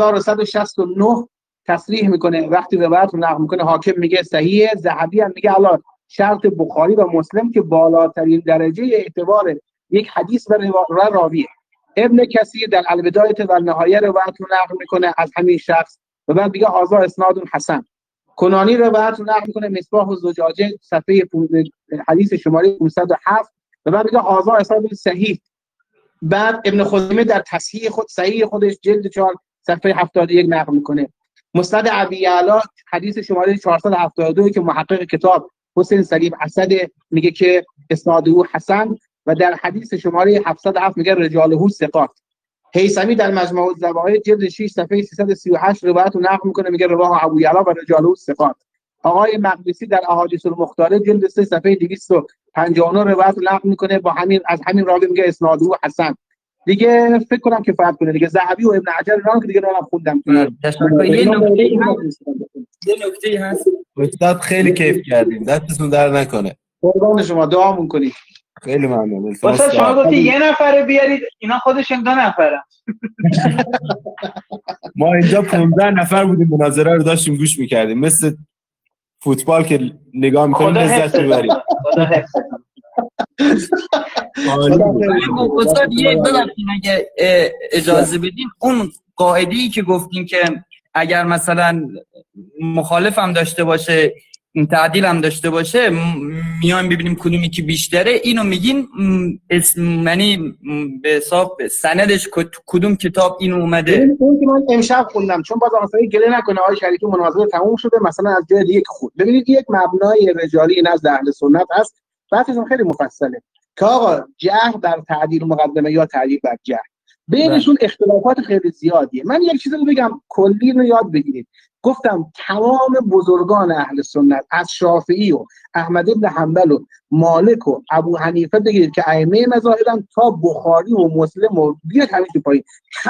3169 تصریح میکنه، وقتی روایت رو نقل میکنه حاکم میگه صحیحه، ذهبی هم میگه علی شرط بخاری و مسلم که بالاترین درجه اعتبار یک حدیث و راویه. ابن کثیر در البدایه و النهایه روایت رو نقل میکنه از همین شخص و بعد میگه هذا اسناد حسن. کنانی روایت رو نقل میکنه، مصباح الزجاجه صفحه حدیث شماره 507 و بعد میگه هذا اسناد صحیح. بعد ابن خزیمه در تصحیح صحیح خودش جلد 4 صفحه 71 نقل میکنه. مسند ابی یعلا حدیث شماره 472 که محقق کتاب حسین سلیم اسد میگه که اسناده حسن و در حدیث شماره 707 میگه رجاله ثقات. هیثمی در مجموع الزواید جلد 6 صفحه 338 روایت رو نقل میکنه، میگه رواه ابو یعلا و رجاله ثقات. آقای مقدسی در احادیث المختاره جلد 3 صفحه 259 روایت رو نقل میکنه، با همین از همین راوی میگه اسناده حسن. دیگه فکر کنم کفایت کنه دیگه. ذهبی و ابن حجر اینا که دیگه رو خوندم. یه نکته هست استاد، خیلی کیف کردیم، دستتون در نکنه. قربان شما، دعا کنید. خیلی ممنون. استاد شما گفتی یه نفره بیارید، اینا خودشون 2 نفرن. ما اینجا 15 نفر بودیم، مناظره رو داشتیم گوش میکردیم، مثل فوتبال که نگاه میکنیم لذت میبریم. خدا حفظ استاد یه ببخشید اگه اجازه بدین، اون قاعده‌ای که گفتین که اگر مثلا مخالف هم داشته باشه تعدیل هم داشته باشه میایم ببینیم کدومی که بیشتره، اینو میگین یعنی به حساب سندش کدوم کتاب اینو اومده؟ اون که من امشب خوندم، چون باز مثلا گله نکنه آقای شریفی مناظره تموم شده مثلا از جای دیگه خود. ببینید یک مبنای رجالی نزد اهل سنت هست، بحثشون خیلی مفصله که آقا جهل در تعدیل مقدمه یا تعدیل بر جهل، بینشون اختلافات خیلی زیادیه. من یک چیزی رو بگم کلی رو یاد بگیرید. گفتم تمام بزرگان اهل سنت از شافعی و احمد بن حنبل و مالک و ابو حنیفه بگید که ائمه مذاهبن تا بخاری و مسلم و بیاد همین تو پایین،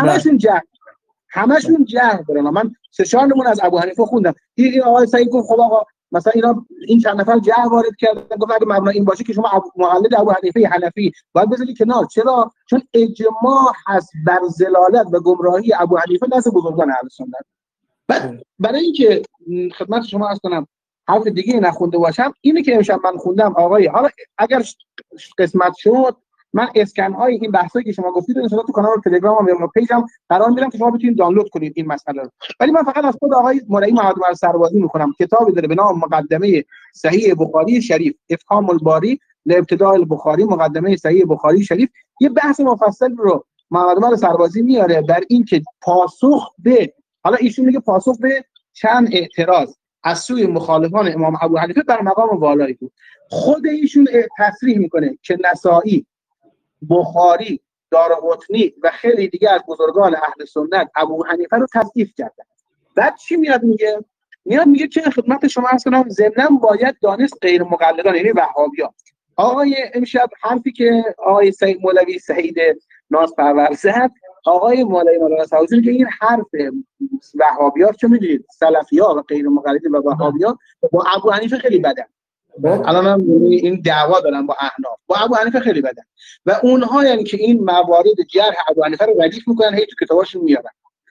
همشون جهل دارن. من 3-4 نمونه از ابو حنیفه خوندم. دیگه آقای سعید گفت خب آقا مثلا اینا این چند نفر جهل وارد کردن، گفت اگه مبنا این باشه که شما مقلد ابو حنیفه حنفی باید بذاری کنار. چرا؟ چون اجماع هست بر ضلالت و گمراهی ابو حنیفه نزد بزرگان اهل سنت. برای اینکه خدمت شما عرض کنم حرف دیگه نخونده باشم، اینه که امشب من خوندم آقای، حالا اگر قسمت شد من اسکن های این بحثایی که شما گفتید ان تو کانال تلگرام یا پیجم قرار میدم که شما بتونید دانلود کنید این مسئله رو. ولی من فقط از خود آقای مولوی محمد سربازی میکنم، کتابی داره به نام مقدمه صحیح بخاری شریف، افهام الباری لابتداء البخاری، مقدمه صحیح بخاری شریف. یه بحث مفصل رو محمد سربازی میاره بر این که پاسخ به، حالا ایشون میگه پاسخ به چند اعتراض از سوی مخالفان امام ابو حنیفه بر مقام والایی بود. خود ایشون تصریح میکنه که نسائی، بخاری، دارقطنی و خیلی دیگه از بزرگان اهل سنت ابو حنیفه رو تضعیف کردن. بعد چی میاد میگه؟ میگه که خدمت شما عرض کنم ضمناً باید دانست غیر مقلدان یعنی وهابیان. آقای امشب حرفی که آقای سید مولوی سعید ناز پرورزد آقای مولوی مولانا صدراعظم که این حرف وهابیات که میدونید سلفی‌ها و غیر مقلدین و وهابیات با ابو حنیفه خیلی بدن. الان هم این دعوا دارن با احناف، با ابو حنیفه خیلی بدن و اونها یعنی که این موارد جرح ابو حنیفه رو ردیف میکنن، هی تو کتاباشون میارن.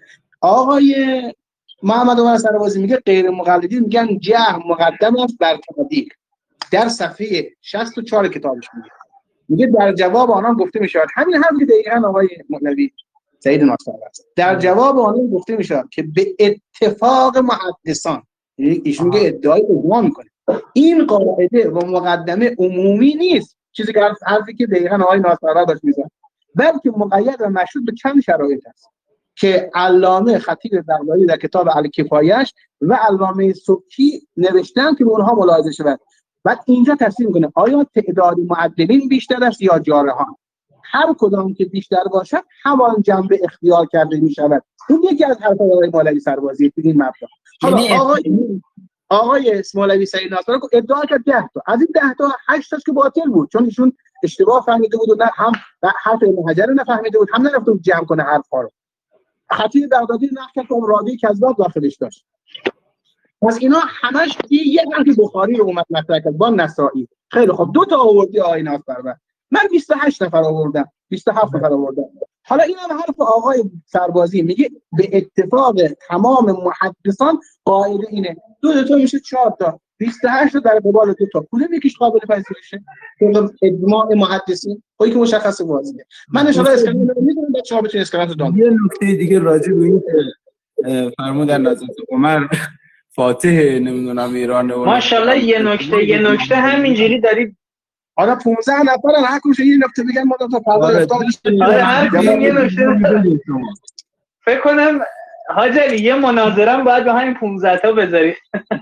آقای محمد عمر سربازی میگه غیر مقلدین میگن جرح مقدم است بر تعدیل، در صفحه 64 کتابش میگه در جواب آنان گفته میشد، همین حرفی دقیقاً آقای مولوی سعید ناصر است، در جواب آنان گفته میشد که به اتفاق محدثان، ایشون میگه ادعای اجماع میکنه، این قاعده و مقدمه عمومی نیست، چیزی که حرفی که دقیقاً آقای ناصر داشت میزنه، بلکه مقید و مشروط به چند شرایط است که علامه خطیب بغدادی در کتاب الکفایه‌اش و علامه سبکی نوشتن که به اونها ملاحظه شود. بعد اینجا تصمیم کنه آیا تعداد معدلین بیشتر است یا جارحان، هر کدام که بیشتر باشد همان جنبه اختیار کرده می شود. این یکی از حرفای آقای مولوی سربازی تو این مبدا. حالا آقای مولوی سعید ناصر ادعا کرد 10 تا، از این 10 تا 8 تاش که باطل بود، چون ایشون اشتباه فهمیده بود و نه هم حرف ابن حجر نفهمیده بود، هم نرفته بود جمع کنه حرفا رو. خطیب بغدادی نقل کرد که راوی کذاب داخلش داشت. پس اینا همش یه حرف بخاری رو اومد مطرح کرد با نسائی. خیلی خب 2 تا آوردی آقای ناصر، من 28 نفر آوردم، 27 نفر آوردم. حالا این هم حرف آقای سربازی میگه به اتفاق تمام محدثان قاعده اینه 2 تا میشه 4 تا، 28 در قبال 2 تا، کدوم یکیش قابل پذیرشه؟ اجماع محدثین خودی که مشخص واضحه. من ان شاء الله اسکرین رو میذارم بچه‌ها بتونن اسکرین رو دانلود. یه نکته دیگه راجع به این فرمودن حضرت عمر فاتح نمیدونم ایران و ماشاءالله یه نکته همینجوری دارید. حالا 15 نفرن هر کدومش یه نکته بگن ما تا پرواز هر کدوم یه نکته. فکر کنم حاج علی یه مناظره باید به همین 15 تا بذارید.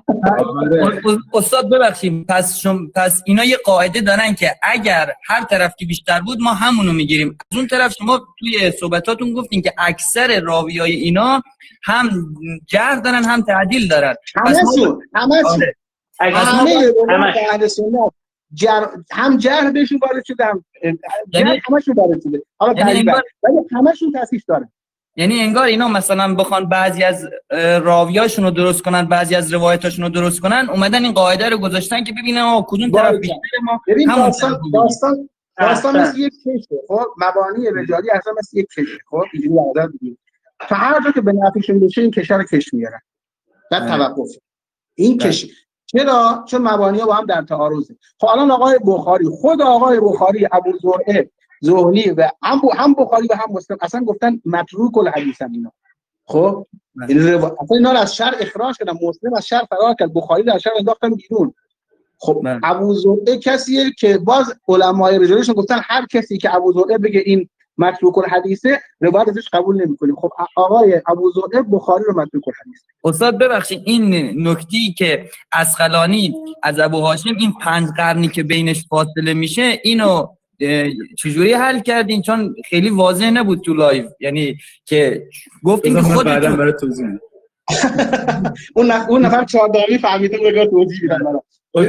استاد ببخشید، پس اینا یه قاعده دارن که اگر هر طرف که بیشتر بود ما همونو میگیریم. از اون طرف شما توی صحبتاتون گفتین که اکثر راویای اینا هم جرح دارن هم تعدیل دارن. هم جرح بهشون وارد شده، هم جرح همشون وارد شده. ولی همشون تصحیح دارن. یعنی انگار اینا مثلا بخوان بعضی از راویاشون رو درست کنن، بعضی از روایتاشون رو درست کنن، اومدن این قاعده رو گذاشتن که ببینن کدوم طرف بیشتر ما همون داستان مثل یک کشه. خب مبانی رجالی اصلا مثل یک کشه. خب اینجوری عادت بگیم تا هر جا که به نفعشون بشه این کشه رو کش میارن، بعد توقف این کشه. چرا؟ چون مبانی‌ها با هم در تعارضه. خب الان آقای بخاری، خود آقای بخاری، ابو زرعه زهلی و هم بخاری و هم مسلم اصلا گفتن متروک الحدیث اینا. خب اصلا اینا رو از شرع اخراج کردن، مسلم از شرع فرار کرد، بخاری رو از شرع انداختن بیرون. خب ابو زرعه کسیه که باز علمای رجالیشون گفتن هر کسی که ابو زرعه بگه این متروک الحدیثه روایت ازش قبول نمی‌کنیم. خب آقای ابو زرعه بخاری رو متروک الحدیث. استاد ببخشید این نکتی که اسقلانی از ابو هاشم این 5 قرنی که بینش فاصله میشه اینو چجوری حل کردین؟ چون خیلی واضح نبود تو لایو، یعنی که گفتین که خودتون بعداً برای توضیح میدم. اون نفر چهاردامی فهمیده بود توضیح میدم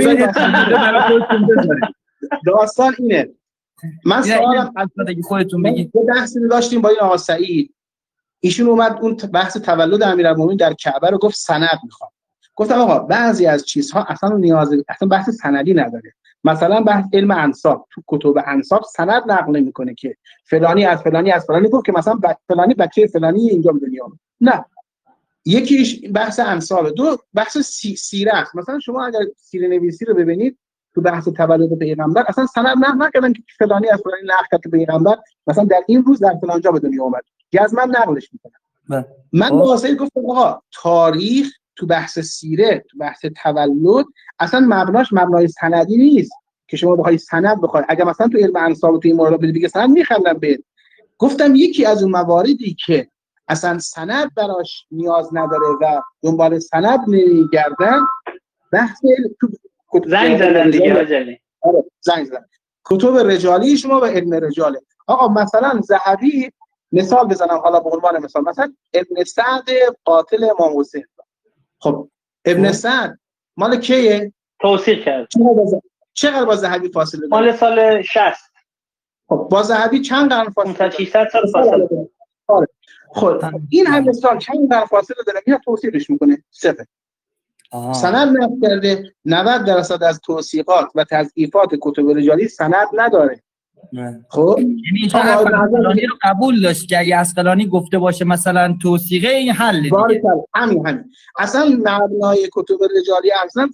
داستان اینه. من سوالم خودتون بگید. یه بحثی داشتیم با این آقا سعید، ایشون اومد اون بحث تولد امیرالمومنین در کعبه رو گفت سند میخوام. گفتم آقا بعضی از چیزها اصلا اصلا بحث سندی نداره. مثلا بحث علم انساب تو کتب انساب سند نقل نمیکنه که فلانی از فلانی از فلانی گفت که مثلا فلانی بچه فلانی اینجا به دنیا. نه، یکیش بحث انساب، دو بحث سیره است. مثلا شما اگر سیره نویسی رو ببینید تو بحث تولد پیغمبر اصلا سند نقل نکردن که فلانی از فلانی نقل کرد که پیغمبر مثلا در این روز در فلان جا به دنیا اومد، جزما نقلش میکنن. من واسه گفتم آقا تاریخ تو بحث سیره، تو بحث تولد اصلا مبناش مبنای سندی نیست که شما بخوای سند بخوای. اگه مثلا تو علم انساب تو این مورد بگی سند میخندم به. گفتم یکی از اون مواردی که اصلا سند براش نیاز نداره و دنبال سند نمیگردن بحث زنگ زدن دیگه آجلی. آره زنگ زدن کتب رجالی شما و علم رجاله. آقا مثلا ذهبی مثال بزنم، حالا به عنوان مثال مثلا ابن سعد قاتل امام حسین. خب ابن سعد مال کیه؟ توصیح کرد. چقدر با ذهبی فاصله داره؟ مال سال 60. خب با ذهبی چند قرن فاصله تا 600 سال فاصله داره. خب این همه سال چند قرن فاصله داره، میاد توصیفش میکنه. صفر. سند نقل کرده. 90% از توصیفات و تضعیفات کتب رجالی سند نداره. خب یعنی تا اسقلانی رو قبول داشت که اگه اسقلانی گفته باشه مثلا توثیقه، این حل دیگه. همین اصلا مبنای کتب رجالی اصلا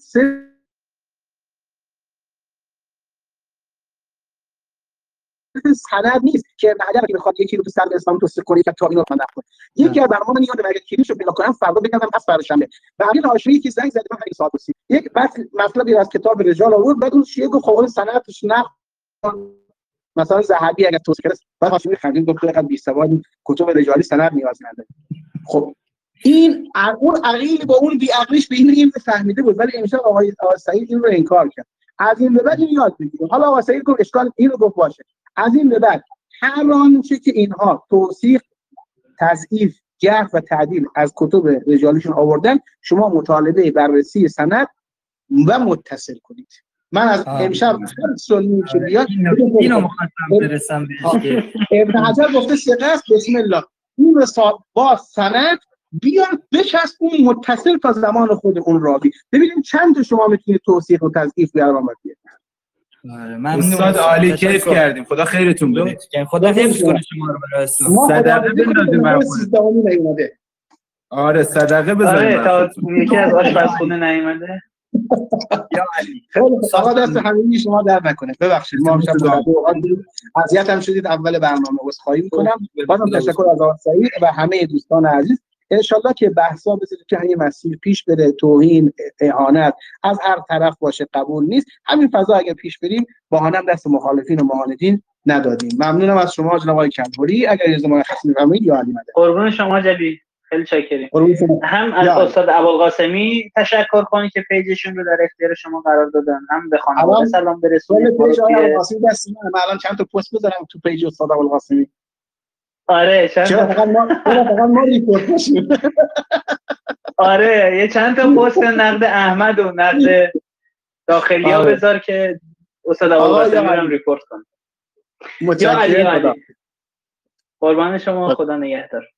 سند نیست که اگر بخواد یکی رو تو صدر اسلام توصیف کنه که تا اینو من نخونه. یکی از برنامه‌ها میاد اگه کلیشو پیدا کنم فردا بگم پس فرشنبه. بعدی حاشیه‌ای که زنگ زده من خیلی ساعت توصیف. یک مطلبی از کتاب رجال آورد، بعد اون شیعه گفت خب سندش نقل مثلا ذهبی اگر توصیف کرد بعد حاشیه خندید گفت فقط 20 سواد کتب رجالی سند نیاز نداره. خب این اون عقیل با اون بی عقلیش به این فهمیده بود، ولی امشب آقای سعید این رو انکار کرد. از این به بعد این یاد بگیره. حالا آقای سعید گفت اشکال این رو گفت باشه. از این به بعد هر آنچه که اینها توصیف، تضعیف، جرح و تعدیل از کتب رجالیشون آوردن، شما مطالبه بررسی سند و متصل کنید. من از امشب هر سنی که بیاد اینو مخاطب برسم بهش که ابن حجر گفته ثقه است، بسم الله این رسالت با سند بیان بچسبون متصل تا زمان خود اون راوی. ببینیم چند تا شما میتونید توصیف و تضعیف بیارید. استاد عالی، کیف کردیم. خدا خیرتون بده. خدا حفظ کنه شما رو برای صدقه بندازیم برامون. آره صدقه بزنیم. آره تا یکی از آشپزخونه نیومده. یا علی آقا دست همین شما در نکنه. ببخشید ما امشب اذیت هم شدید اول برنامه. عذرخواهی میکنم. بازم تشکر از آقا سعید و همه دوستان عزیز. انشالله که بحثا بذارید که این مسیر پیش بره. توهین، اهانت از هر طرف باشه قبول نیست. همین فضا اگر پیش بریم بهانه دست مخالفین و معاندین ندادیم. ممنونم از شما جناب آقای کلهوری. اگر از مرخص می‌فرمایید یا علی مدد. قربون شما جلی، خیلی چاکریم. هم از استاد ابوالقاسمی تشکر کنید که پیجشون رو در اختیار شما قرار دادن، هم به خانواده سلام برسونید. پیج آقای ابوالقاسمی دست من الان چند تا پست بذارم تو پیج استاد ابوالقاسمی. آره چرا فقط ما ریپورت باشیم. آره یه چند تا پست نقد احمد و نقد داخلی ها بذار که استاد ابوالقاسمی رو ریپورت کنه. متشکرم. قربان شما، خدا نگهدار.